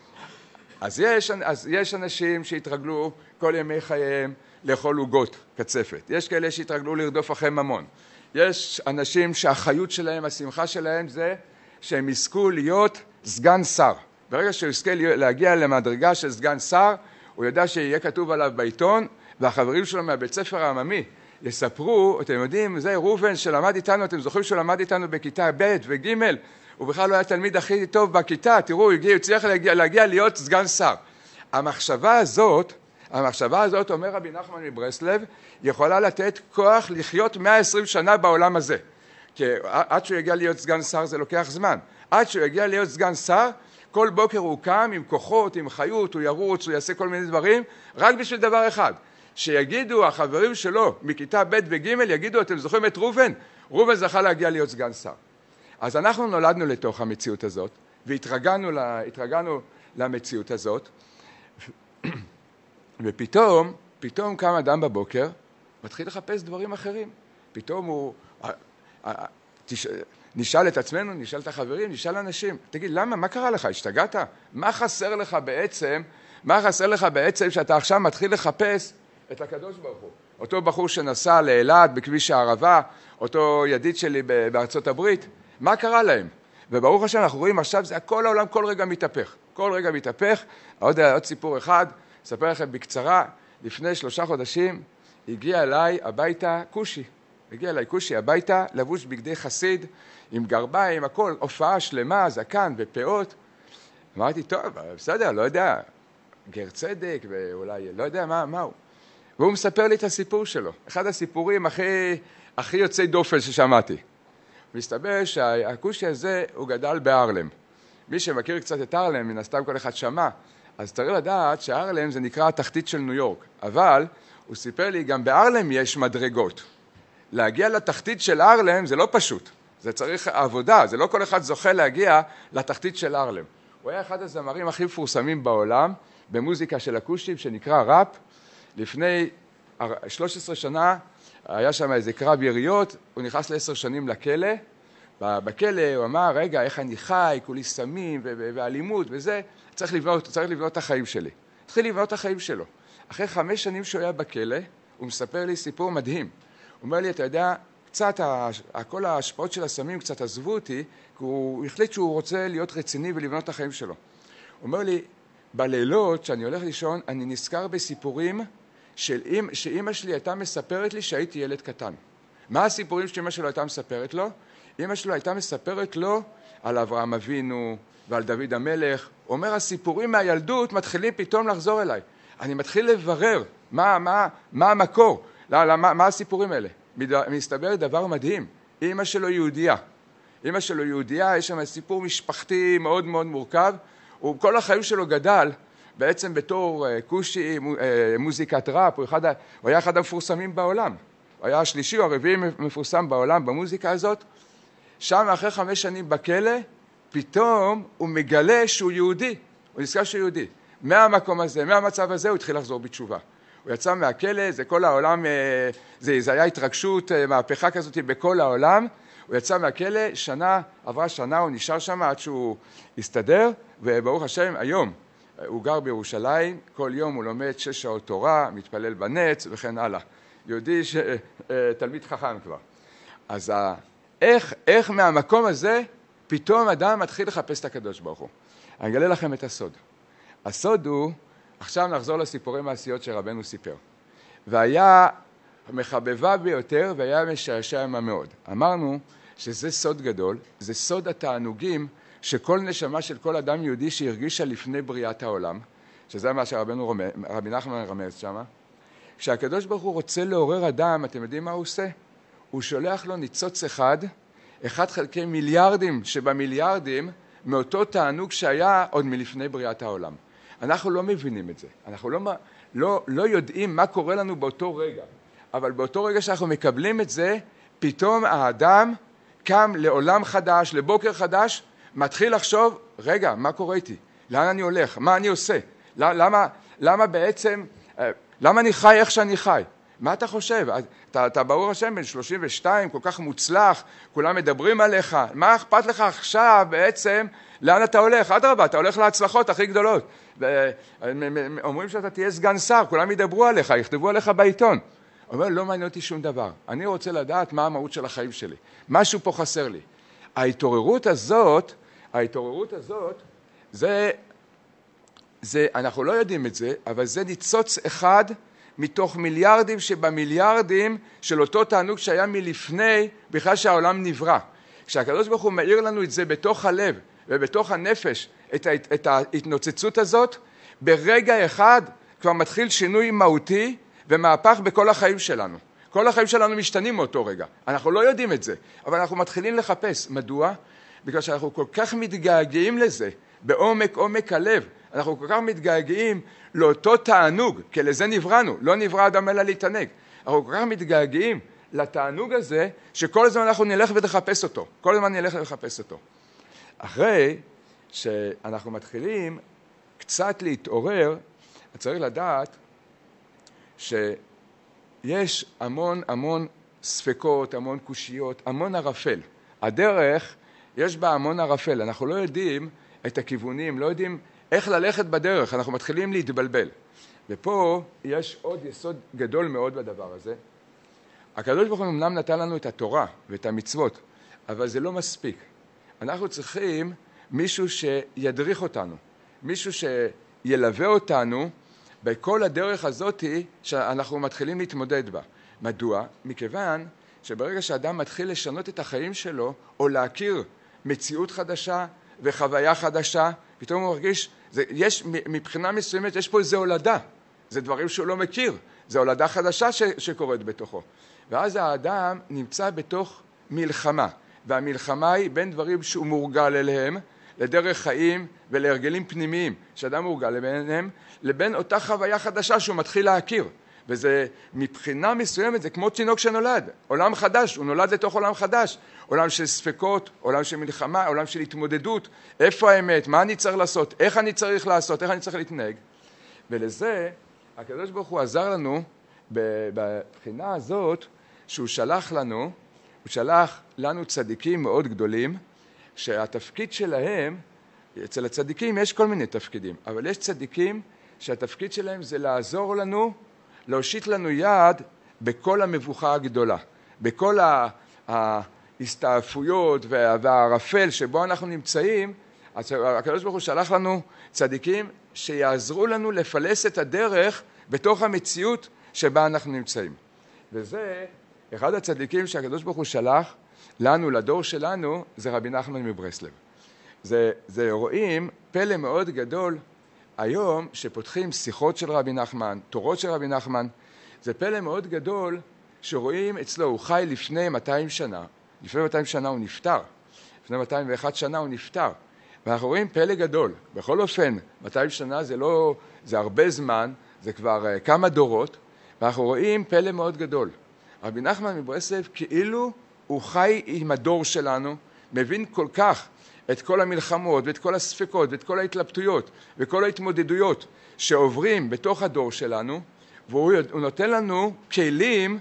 אז יש אנשים שהתרגלו כל ימי חייהם לאכול עוגות קצפת. יש כאלה שהתרגלו לרדוף אחרי ממון. יש אנשים שהחיות שלהם, השמחה שלהם זה שהם יזכו להיות סגן שר. ברגע שהוא יזכה להגיע למדרגה של סגן שר, הוא יודע שיהיה כתוב עליו בעיתון, והחברים שלו מהבית ספר העממי יספרו, אתם יודעים, זה ראובן שלמד איתנו, אתם זוכרים שהוא למד איתנו בכיתה ב' וג', הוא בכלל לא היה תלמיד הכי טוב בכיתה, תראו, הוא הצליח להגיע להיות סגן שר. המחשבה הזאת, אומר רבי נחמן מברסלב, יכולה לתת כוח לחיות 120 שנה בעולם הזה. כי עד שהוא יגיע להיות סגן שר זה לוקח זמן. עד שהוא יגיע להיות סגן שר, כל בוקר הוא קם עם כוחות, עם חיות, הוא ירוץ, הוא יעשה כל מיני דברים, רק בשביל דבר אחד, שיגידו החברים שלו מכיתה ב' וג' יגידו, אתם זוכרים את ראובן? ראובן זכה להגיע להיות סגן שר. אז אנחנו נולדנו לתוך המציאות הזאת, והתרגלנו למציאות הזאת, ופתאום קם אדם בבוקר, מתחיל לחפש דברים אחרים. פתאום הוא נשאל את עצמנו, נשאל את החברים, נשאל אנשים, תגיד, למה? מה קרה לך? השתגעת? מה חסר לך בעצם שאתה עכשיו מתחיל לחפש את הקדוש ברוך הוא? אותו בחור שנסע לאילת בכביש הערבה, אותו ידיד שלי בארצות הברית, מה קרה להם? וברוך השם אנחנו רואים עכשיו, זה כל העולם כל רגע מתהפך. עוד סיפור אחד, אספר לכם בקצרה, לפני 3 חודשים הגיע אליי הביתה כושי הביתה, לבוש בגדי חסיד, עם גרביים, הכל, הופעה שלמה, זקן ופאות. אמרתי, טוב, בסדר, לא יודע, גר צדק, ואולי, לא יודע מה הוא. והוא מספר לי את הסיפור שלו, אחד הסיפורים הכי יוצאי דופן ששמעתי. מסתבר שהכושי הזה הוא גדל בארלם. מי שמכיר קצת את ארלם, מן הסתם כל אחד שמע, אז צריך לדעת שארלם זה נקרא התחתית של ניו יורק, אבל הוא סיפר לי, גם בארלם יש מדרגות. להגיע לתחתית של ארלם זה לא פשוט, זה צריך עבודה, זה לא כל אחד זוכה להגיע לתחתית של ארלם. הוא היה אחד הזמרים הכי מפורסמים בעולם, במוזיקה של הכושים שנקרא ראפ. לפני 13 שנה היה שם איזה קרב יריות, הוא נכנס ל10 שנים לכלא, בכלא הוא אמר, רגע, איך אני חי, כולי סמים ואלימות וזה, צריך לבנות את החיים שלי. התחיל לבנות את החיים שלו. אחרי 5 שנים שהוא היה בכלא, הוא מספר לי סיפור מדהים. הוא אומר לי, אתה יודע, קצת, כל ההשפעות של הסמים קצת עזבו אותי, כי הוא החליט שהוא רוצה להיות רציני ולבנות את החיים שלו. הוא אומר לי, בלילות, כשאני הולך לישון, אני נזכר בסיפורים שאמא שלי הייתה מספרת לי שהייתי ילד קטן. מה הסיפורים שאמא שלו הייתה מספרת לו? אמא שלו הייתה מספרת לו על אברהם אבינו ועל דוד המלך. הוא אומר, הסיפורים מהילדות מתחילים פתאום לחזור אליי. אני מתחיל לברר מה המקור, מה הסיפורים האלה. מסתבר דבר מדהים, אמא שלו יהודייה, יש שם סיפור משפחתי מאוד מאוד מורכב, וכל החיים שלו גדל בעצם בתור כושי, מוזיקת ראפ, הוא היה אחד המפורסמים בעולם, הוא היה השלישי או הרביעי מפורסם בעולם במוזיקה הזאת. שם אחרי 5 שנים בכלא, פתאום הוא מגלה שהוא יהודי, הוא נזכר שהוא יהודי. מהמקום הזה, מהמצב הזה הוא התחיל לחזור בתשובה. הוא יצא מהכלא, זה כל העולם, זה היה התרגשות, מהפכה כזאת בכל העולם. הוא יצא מהכלא, עברה שנה, הוא נשאר שם עד שהוא הסתדר, וברוך השם, היום הוא גר בירושלים, כל יום הוא לומד 6 שעות תורה, מתפלל בנץ וכן הלאה. יהודי תלמיד חכם כבר. אז איך מהמקום הזה פתאום אדם מתחיל לחפש את הקדוש ברוך הוא? אני אגלה לכם את הסוד. הסוד הוא, עכשיו נחזור לסיפורי מעשיות שרבנו סיפר. והיה מחבבה ביותר והיה משעשע מאוד. אמרנו שזה סוד גדול, זה סוד התענוגים שכל נשמה של כל אדם יהודי שהרגישה לפני בריאת העולם, שזה מה רבי נחמן רמז שם. כשהקדוש ברוך הוא רוצה לעורר אדם, אתם יודעים מה הוא עושה? הוא שולח לו ניצוץ אחד חלקי מיליארדים שבמיליארדים מאותו תענוג שהיה עוד מלפני בריאת העולם. אנחנו לא מבינים את זה, אנחנו לא יודעים מה קורה לנו באותו רגע, אבל באותו רגע שאנחנו מקבלים את זה, פתאום האדם קם לעולם חדש, לבוקר חדש, מתחיל לחשוב, רגע, מה קורה איתי? לאן אני הולך? מה אני עושה? למה בעצם, למה אני חי איך שאני חי? מה אתה חושב? אתה ברוך השם בן 32, כל כך מוצלח, כולם מדברים עליך, מה אכפת לך עכשיו בעצם, לאן אתה הולך? אדרבה, אתה הולך להצלחות הכי גדולות. אומרים שאתה תהיה סגן שר, כולם ידברו עליך, יכתבו עליך בעיתון. הוא אומר, לא מעניין אותי שום דבר. אני רוצה לדעת מה המהות של החיים שלי. משהו פה חסר לי. ההתעוררות הזאת, אנחנו לא יודעים את זה, אבל זה ניצוץ אחד מתוך מיליארדים שבמיליארדים של אותו תענוג שהיה מלפני בכלל שהעולם נברא. כשהקדוש ברוך הוא מאיר לנו את זה בתוך הלב ובתוך הנפש, את ההתנוצצות הזאת, ברגע אחד כבר מתחיל שינוי מהותי ומהפך בכל החיים שלנו. כל החיים שלנו משתנים מאותו רגע. אנחנו לא יודעים את זה, אבל אנחנו מתחילים לחפש. מדוע? בגלל שאנחנו כל כך מתגעגעים לזה, בעומק הלב. אנחנו כל כך מתגעגעים לאותו תענוג, כי לזה נבראנו, לא נברא אדם אלא להתענג. אנחנו כל כך מתגעגעים לתענוג הזה, שכל הזמן אנחנו נלך ונחפש אותו. כל הזמן נלך לחפש אותו. אחרי שאנחנו מתחילים קצת להתעורר, צריך לדעת שיש המון ספקות, המון קושיות, המון ערפל. הדרך, יש בה המון ערפל. אנחנו לא יודעים את הכיוונים, לא יודעים איך ללכת בדרך, אנחנו מתחילים להתבלבל. ופה יש עוד יסוד גדול מאוד בדבר הזה. הקדוש ברוך הוא אמנם נתן לנו את התורה ואת המצוות, אבל זה לא מספיק. אנחנו צריכים מישהו שידריך אותנו, מישהו שילווה אותנו בכל הדרך הזאת שאנחנו מתחילים להתמודד בה. מדוע? מכיוון שברגע שאדם מתחיל לשנות את החיים שלו, או להכיר מציאות חדשה וחוויה חדשה, פתאום הוא מרגיש, מבחינה מסוימת יש פה איזו הולדה, זה דברים שהוא לא מכיר, זו הולדה חדשה שקורית בתוכו. ואז האדם נמצא בתוך מלחמה, והמלחמה היא בין דברים שהוא מורגל אליהם, לדרך חיים ולהרגלים פנימיים שאדם מורגל אליהם, לבין אותה חוויה חדשה שהוא מתחיל להכיר. וזה מבחינה מסוימת, זה כמו תינוק שנולד, עולם חדש, הוא נולד לתוך עולם חדש, עולם של ספקות, עולם של מלחמה, עולם של התמודדות, איפה האמת, מה אני צריך לעשות, איך אני צריך לעשות, איך אני צריך להתנהג. ולזה הקדוש ברוך הוא עזר לנו בבחינה הזאת, שהוא שלח לנו צדיקים מאוד גדולים, שהתפקיד שלהם, אצל הצדיקים יש כל מיני תפקידים, אבל יש צדיקים שהתפקיד שלהם זה לעזור לנו, להושיט לנו יד בכל המבוכה הגדולה, בכל ההסתעפויות והערפל שבו אנחנו נמצאים. הקדוש ברוך הוא שלח לנו צדיקים שיעזרו לנו לפלס את הדרך בתוך המציאות שבה אנחנו נמצאים. וזה אחד הצדיקים שהקדוש ברוך הוא שלח לנו, לדור שלנו, זה רבי נחמן מברסלב. זה רואים פלא מאוד גדול היום שפותחים שיחות של רבי נחמן, תורות של רבי נחמן, זה פלא מאוד גדול שרואים אצלו, הוא חי לפני 200 שנה, לפני 200 שנה הוא נפטר, לפני 201 שנה הוא נפטר, ואנחנו רואים פלא גדול. בכל אופן, 200 שנה זה הרבה זמן, זה כבר כמה דורות, ואנחנו רואים פלא מאוד גדול. רבי נחמן מברסלב כאילו הוא חי עם הדור שלנו, מבין כל כך את כל המלחמות ואת כל הספקות ואת כל ההתלבטויות וכל ההתמודדויות שעוברים בתוך הדור שלנו, והוא נותן לנו כלים,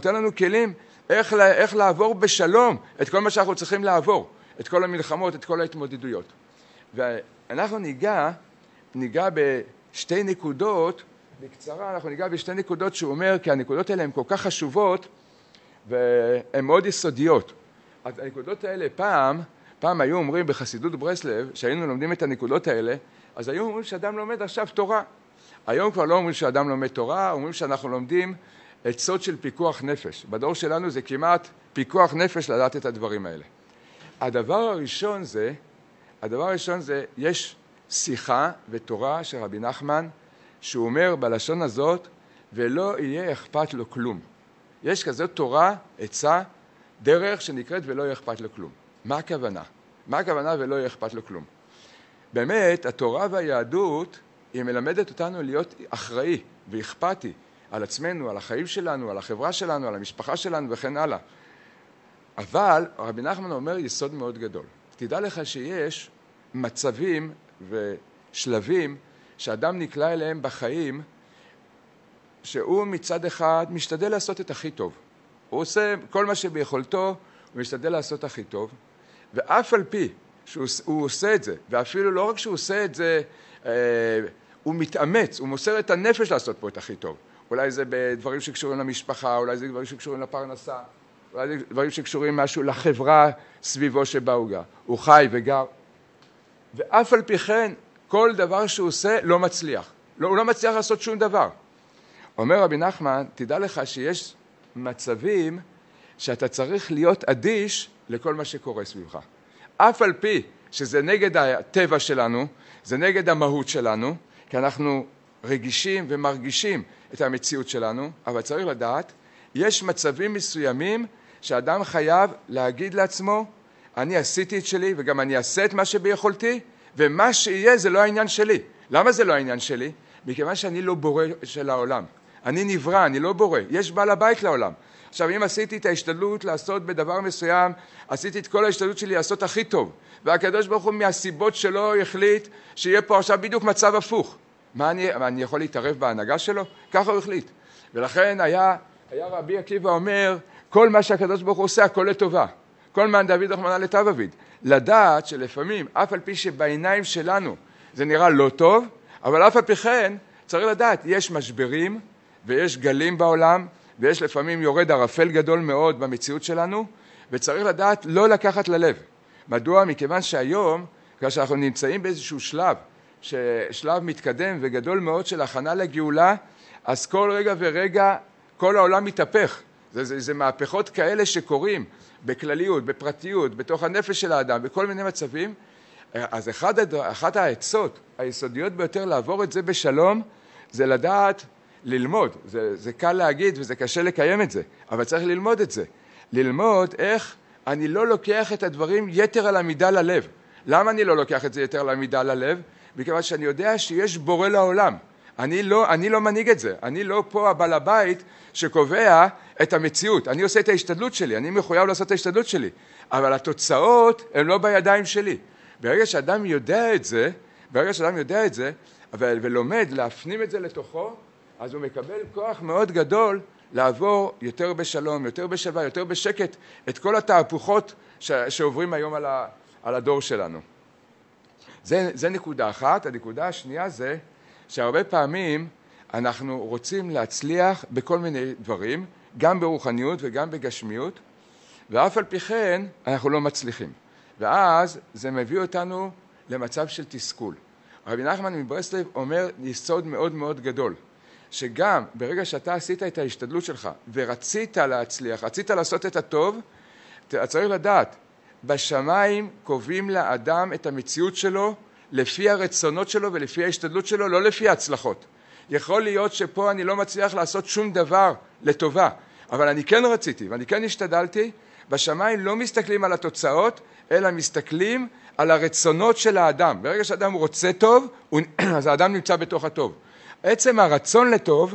איך לעבור בשלום את כל מה שאנחנו צריכים לעבור, את כל המלחמות, את כל ההתמודדויות. ואנחנו ניגע בשתי נקודות, בקצרה אנחנו ניגע בשתי נקודות שהוא אומר, כי הנקודות האלה הן כל כך חשובות והן מאוד יסודיות. הנקודות האלה פעם היו אומרים בחסידות ברסלב, שהיינו לומדים את הנקודות האלה, אז היו אומרים שאדם לומד עכשיו תורה. היום כבר לא אומרים שאדם לומד תורה, אומרים שאנחנו לומדים עצות של פיקוח נפש. בדור שלנו זה כמעט פיקוח נפש לדעת את הדברים האלה. הדבר הראשון זה, יש שיחה ותורה של רבי נחמן, שהוא אומר בלשון הזאת, ולא יהיה אכפת לו כלום. יש כזאת תורה, עצה, דרך שנקראת ולא יהיה אכפת לו כלום. מה הכוונה? מה הכוונה ולא יהיה אכפת לו כלום? באמת, התורה והיהדות היא מלמדת אותנו להיות אחראי ואכפתי על עצמנו, על החיים שלנו, על החברה שלנו, על המשפחה שלנו וכן הלאה. אבל רבי נחמן אומר יסוד מאוד גדול. תדע לך שיש מצבים ושלבים שאדם נקלע אליהם בחיים, שהוא מצד אחד משתדל לעשות את הכי טוב. הוא עושה כל מה שביכולתו, הוא משתדל לעשות הכי טוב, ואף על פי שהוא עושה את זה, ואפילו לא רק שהוא עושה את זה, הוא מתאמץ, הוא מוסר את הנפש לעשות פה את הכי טוב. אולי זה בדברים שקשורים למשפחה, אולי זה דברים שקשורים לפרנסה, אולי זה דברים שקשורים משהו לחברה סביבו שבה הוא גר. הוא חי וגר. ואף על פי כן, כל דבר שהוא עושה לא מצליח. הוא לא מצליח לעשות שום דבר. אומר רבי נחמן, תדע לך שיש מצבים שאתה צריך להיות אדיש לכל מה שקורה סביבך. אף על פי שזה נגד הטבע שלנו, זה נגד המהות שלנו, כי אנחנו רגישים ומרגישים את המציאות שלנו, אבל צריך לדעת, יש מצבים מסוימים שאדם חייב להגיד לעצמו, אני עשיתי את שלי וגם אני אעשה את מה שביכולתי, ומה שיהיה זה לא העניין שלי. למה זה לא העניין שלי? מכיוון שאני לא בורא של העולם. אני נברא, אני לא בורא. יש בעל הבית לעולם. עכשיו, אם עשיתי את ההשתדלות לעשות בדבר מסוים, עשיתי את כל ההשתדלות שלי לעשות הכי טוב, והקדוש ברוך הוא מהסיבות שלו החליט שיהיה פה עכשיו בדיוק מצב הפוך. מה אני יכול להתערב בהנהגה שלו? ככה הוא החליט. ולכן היה רבי עקיבא אומר, כל מה שהקדוש ברוך הוא עושה, הכל לטובה. כל מען דוד רחמנא לטב אביד. לדעת שלפעמים, אף על פי שבעיניים שלנו זה נראה לא טוב, אבל אף על פי כן צריך לדעת, יש משברים ויש גלים בעולם, ויש לפעמים יורד ערפל גדול מאוד במציאות שלנו, וצריך לדעת לא לקחת ללב. מדוע? מכיוון שהיום, כאשר אנחנו נמצאים באיזשהו שלב מתקדם וגדול מאוד של הכנה לגאולה, אז כל רגע ורגע כל העולם מתהפך. זה מהפכות כאלה שקורים בכלליות, בפרטיות, בתוך הנפש של האדם, בכל מיני מצבים. אז אחת העצות היסודיות ביותר לעבור את זה בשלום, זה לדעת ללמוד. זה קל להגיד וזה קשה לקיים את זה, אבל צריך ללמוד את זה. ללמוד איך אני לא לוקח את הדברים יתר על המידה ללב. למה אני לא לוקח את זה יתר על המידה ללב? מכיוון שאני יודע שיש בורא לעולם. אני לא מנהיג את זה. אני לא פה הבעל הבית שקובע את המציאות. אני עושה את ההשתדלות שלי, אני מחויב לעשות את ההשתדלות שלי. אבל התוצאות הן לא בידיים שלי. ברגע שאדם יודע את זה, ולומד להפנים את זה לתוכו, אז הוא מקבל כוח מאוד גדול לעבור יותר בשלום, יותר בשלווה, יותר בשקט, את כל התהפוכות שעוברים היום על הדור שלנו. זה נקודה אחת. הנקודה השנייה זה שהרבה פעמים אנחנו רוצים להצליח בכל מיני דברים, גם ברוחניות וגם בגשמיות, ואף על פי כן אנחנו לא מצליחים. ואז זה מביא אותנו למצב של תסכול. רבי נחמן מברסלב אומר יסוד מאוד מאוד גדול, שגם ברגע שאתה עשית את ההשתדלות שלך ורצית להצליח, רצית לעשות את הטוב, צריך לדעת, בשמיים קובעים לאדם את המציאות שלו לפי הרצונות שלו ולפי ההשתדלות שלו, לא לפי ההצלחות. יכול להיות שפה אני לא מצליח לעשות שום דבר לטובה, אבל אני כן רציתי ואני כן השתדלתי. בשמיים לא מסתכלים על התוצאות, אלא מסתכלים על הרצונות של האדם. ברגע שאדם רוצה טוב, אז האדם נמצא בתוך הטוב. עצם הרצון לטוב,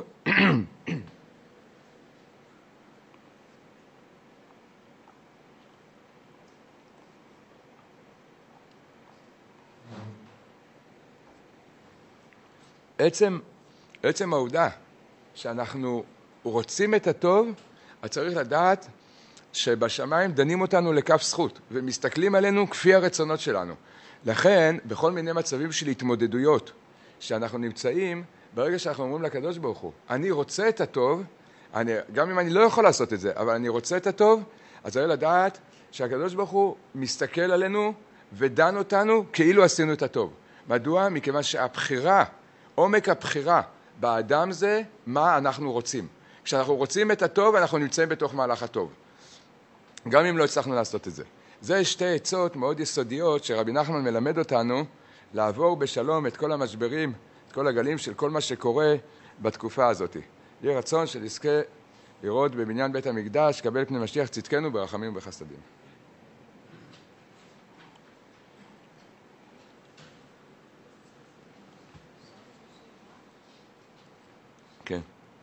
עצם העובדה שאנחנו רוצים את הטוב, אז צריך לדעת שבשמיים דנים אותנו לכף זכות, ומסתכלים עלינו כפי הרצונות שלנו. לכן, בכל מיני מצבים של התמודדויות שאנחנו נמצאים, ברגע שאנחנו אומרים לקדוש ברוך הוא, אני רוצה את הטוב, גם אם אני לא יכול לעשות את זה, אבל אני רוצה את הטוב, אז צריך לדעת שהקדוש ברוך הוא מסתכל עלינו ודן אותנו כאילו עשינו את הטוב. מדוע? מכיוון שהבחירה, עומק הבחירה באדם זה מה אנחנו רוצים. כשאנחנו רוצים את הטוב, אנחנו נמצאים בתוך מהלך הטוב. גם אם לא הצלחנו לעשות את זה. זה שתי עצות מאוד יסודיות שרבי נחמן מלמד אותנו לעבור בשלום את כל המשברים, את כל הגלים של כל מה שקורה בתקופה הזאת. יהיה רצון שנזכה לראות בבניין בית המקדש, קבל פני משיח צדקנו ברחמים ובחסדים. כן.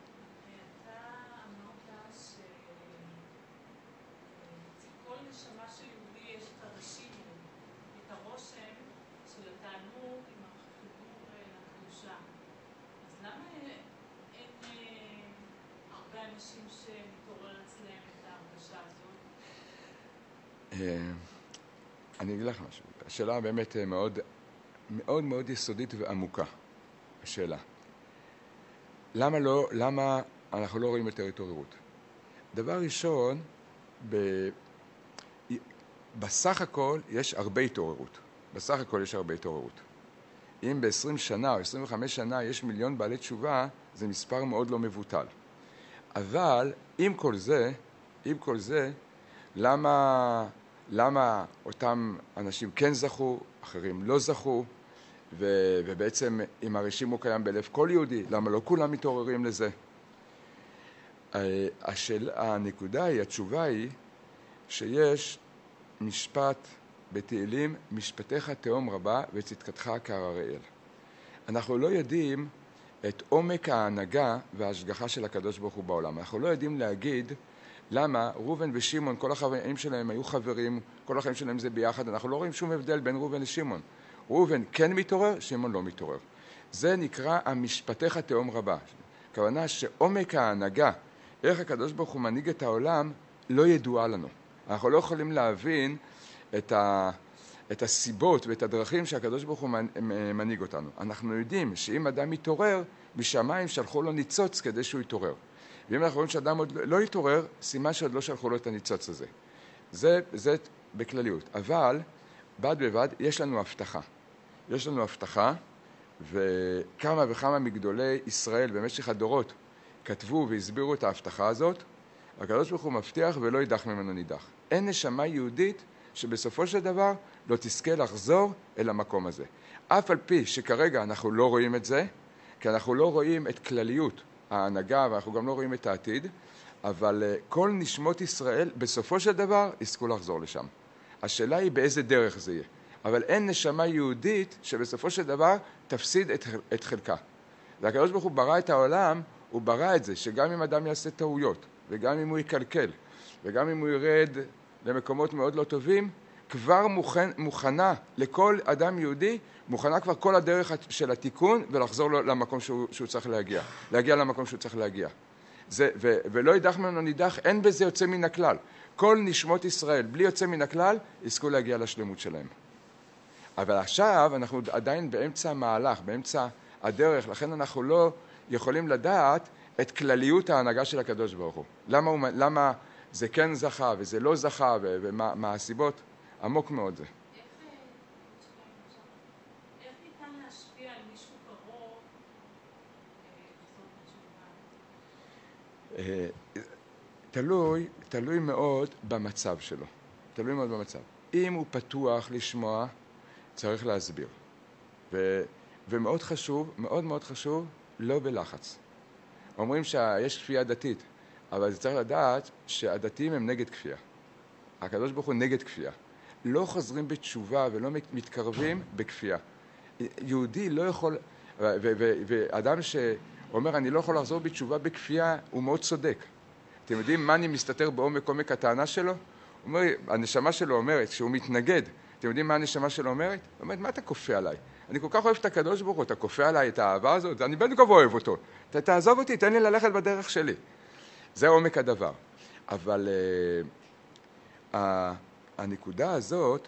אני אגיד לך משהו. השאלה באמת מאוד מאוד מאוד יסודית ועמוקה. השאלה. למה אנחנו לא רואים יותר התעוררות? דבר ראשון, בסך הכל יש הרבה התעוררות. בסך הכל יש הרבה התעוררות. אם ב-20 שנה או 25 שנה יש מיליון בעלי תשובה, זה מספר מאוד לא מבוטל. אבל עם כל זה, למה אותם אנשים כן זכו, אחרים לא זכו, ובעצם אם הרשימו קיים בלב כל יהודי, למה לא כולם מתעוררים לזה? הנקודה היא, התשובה היא, שיש משפט בתהילים, משפטיך תהום רבה וצדקתך כהר הראל. אנחנו לא יודעים את עומק ההנהגה וההשגחה של הקדוש ברוך הוא בעולם. אנחנו לא יודעים להגיד למה ראובן ושמעון, כל החיים שלהם היו חברים, כל החיים שלהם זה ביחד, אנחנו לא רואים שום הבדל בין ראובן לשמעון. ראובן כן מתעורר, שמעון לא מתעורר. זה נקרא המשפטך תהום רבה. הכוונה שעומק ההנהגה, איך הקדוש ברוך הוא מנהיג את העולם, לא ידועה לנו. אנחנו לא יכולים להבין את הסיבות ואת הדרכים שהקדוש ברוך הוא מנהיג אותנו. אנחנו יודעים שאם אדם מתעורר, בשמיים שלחו לו ניצוץ כדי שהוא יתעורר. ואם אנחנו רואים שאדם עוד לא יתעורר, סימן שעוד לא שלחו לו את הניצוץ הזה. זה בכלליות. אבל בד בבד יש לנו הבטחה. יש לנו הבטחה, וכמה וכמה מגדולי ישראל במשך הדורות כתבו והסבירו את ההבטחה הזאת. הקדוש ברוך הוא מבטיח ולא יידח ממנו נידח. אין נשמה יהודית שבסופו של דבר לא תזכה לחזור אל המקום הזה. אף על פי שכרגע אנחנו לא רואים את זה, כי אנחנו לא רואים את כלליות ההנהגה ואנחנו גם לא רואים את העתיד, אבל כל נשמות ישראל בסופו של דבר יזכו לחזור לשם. השאלה היא באיזה דרך זה יהיה. אבל אין נשמה יהודית שבסופו של דבר תפסיד את חלקה. והקדוש ברוך הוא ברא את העולם, הוא ברא את זה שגם אם אדם יעשה טעויות, וגם אם הוא יקלקל, וגם אם הוא ירד למקומות מאוד לא טובים, כבר מוכנה לכל אדם יהודי, מוכנה כבר כל הדרך של התיקון ולחזור למקום שהוא צריך להגיע למקום שהוא צריך להגיע. ולא יידח ממנו נידח, אין בזה יוצא מן הכלל. כל נשמות ישראל, בלי יוצא מן הכלל, יזכו להגיע לשלמות שלהם. אבל עכשיו אנחנו עדיין באמצע המהלך, באמצע הדרך, לכן אנחנו לא יכולים לדעת את כלליות ההנהגה של הקדוש ברוך הוא. למה זה כן זכה וזה לא זכה ומה הסיבות? עמוק מאוד זה. איך ניתן להשפיע על מישהו קרוב לחזור בתשובה? תלוי מאוד במצב שלו. תלוי מאוד במצב. אם הוא פתוח לשמוע, צריך להסביר. ומאוד חשוב, מאוד מאוד חשוב, לא בלחץ. אומרים שיש כפייה דתית, אבל זה צריך לדעת שהדתיים הם נגד כפייה. הקדוש ברוך הוא נגד כפייה. לא חוזרים בתשובה ולא מתקרבים בכפייה. יהודי לא יכול, ואדם שאומר אני לא יכול לחזור בתשובה בכפייה, הוא מאוד צודק. אתם יודעים מה אני מסתתר בעומק הטענה שלו? הנשמה שלו אומרת, שהוא מתנגד, אתם יודעים מה הנשמה שלו אומרת? הוא אומרת, מה אתה כופה עליי? אני כל כך אוהב את הקדוש ברוך הוא, אתה כופה עליי את האהבה הזאת? אני בין כה אוהב אותו. תעזוב אותי, תן לי ללכת בדרך שלי. זה עומק הדבר. אבל הנקודה הזאת,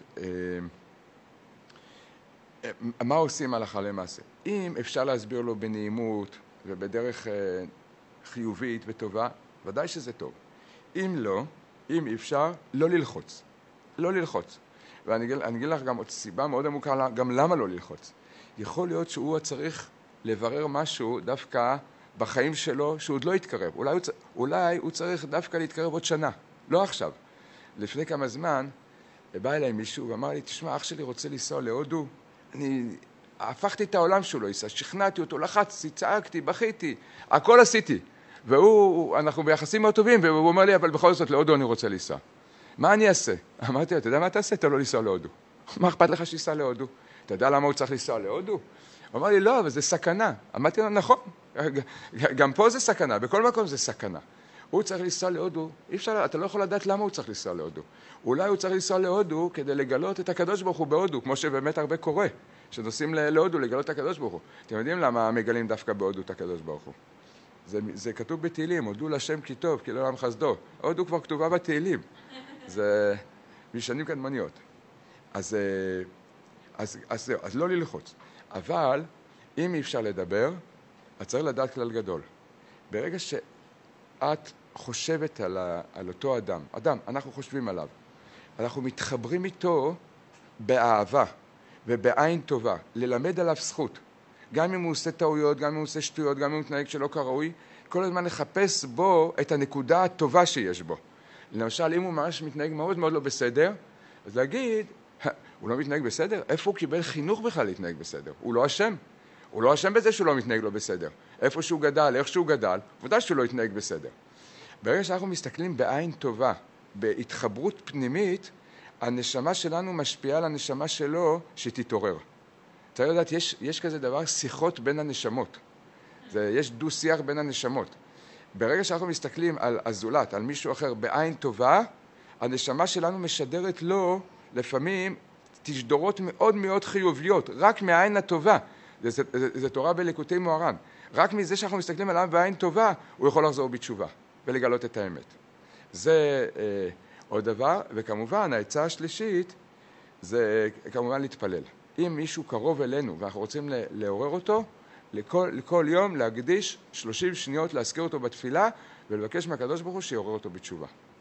מה עושים הלכה למעשה? אם אפשר להסביר לו בנעימות ובדרך חיובית וטובה, ודאי שזה טוב. אם לא, אם אפשר, לא ללחוץ. לא ללחוץ. ואני אגיד לך גם עוד סיבה מאוד עמוקה, גם למה לא ללחוץ. יכול להיות שהוא צריך לברר משהו דווקא בחיים שלו שהוא עוד לא יתקרב. אולי הוא צריך דווקא להתקרב עוד שנה, לא עכשיו. לפני כמה זמן בא אליי מישהו ואמר לי, תשמע, אח שלי רוצה לנסוע להודו, אני הפכתי את העולם שהוא לא ייסע, שכנעתי אותו, לחצתי, צעקתי, בכיתי, הכל עשיתי. אנחנו ביחסים מאוד טובים, והוא אומר לי, אבל בכל זאת להודו אני רוצה לנסוע. מה אני אעשה? אמרתי לו, אתה יודע מה אתה עושה? אתה לא לנסוע להודו. מה אכפת לך שיסע להודו? אתה יודע למה הוא צריך לנסוע להודו? הוא אמר לי, לא, אבל זה סכנה. אמרתי לו, נכון, גם פה זה סכנה, בכל מקום זה סכנה. הוא צריך לנסוע להודו, אתה לא יכול לדעת למה הוא צריך לנסוע להודו. אולי הוא צריך לנסוע להודו כדי לגלות את הקדוש ברוך הוא בהודו, כמו שבאמת הרבה קורה, שנוסעים להודו לגלות את הקדוש ברוך הוא. אתם יודעים למה מגלים דווקא בהודו את הקדוש ברוך הוא? זה כתוב בתהילים, הודו לשם כי טוב, כי לעולם חסדו. הודו כבר כתובה בתהילים. זה משנים קדמוניות. אז לא ללחוץ. אבל אם אי אפשר לדבר, אז צריך לדעת כלל גדול. ברגע שאת חושבת על אותו אדם, אנחנו חושבים עליו, אנחנו מתחברים איתו באהבה ובעין טובה, ללמד עליו זכות. גם אם הוא עושה טעויות, גם אם הוא עושה שטויות, גם אם הוא מתנהג שלא כראוי, כל הזמן לחפש בו את הנקודה הטובה שיש בו. למשל, אם הוא ממש מתנהג מאוד מאוד לא בסדר, אז להגיד, הוא לא מתנהג בסדר? איפה הוא קיבל חינוך בכלל להתנהג בסדר? הוא לא אשם. הוא לא אשם בזה שהוא לא מתנהג לא בסדר. איפה שהוא גדל, איך שהוא גדל, ודאי שהוא לא יתנהג בסדר. ברגע שאנחנו מסתכלים בעין טובה, בהתחברות פנימית, הנשמה שלנו משפיעה על הנשמה שלו שתתעורר. צריך לדעת, יש כזה דבר, שיחות בין הנשמות. יש דו-שיח בין הנשמות. ברגע שאנחנו מסתכלים על הזולת, על מישהו אחר בעין טובה, הנשמה שלנו משדרת לו לפעמים תשדורות מאוד מאוד חיוביות, רק מהעין הטובה. זה תורה בליקוטי מוהר"ן. רק מזה שאנחנו מסתכלים עליו בעין טובה, הוא יכול לחזור בתשובה ולגלות את האמת. זה עוד דבר, וכמובן העצה השלישית זה כמובן להתפלל. אם מישהו קרוב אלינו ואנחנו רוצים לעורר אותו, לכל יום להקדיש 30 שניות להזכיר אותו בתפילה ולבקש מהקדוש ברוך הוא שיעורר אותו בתשובה.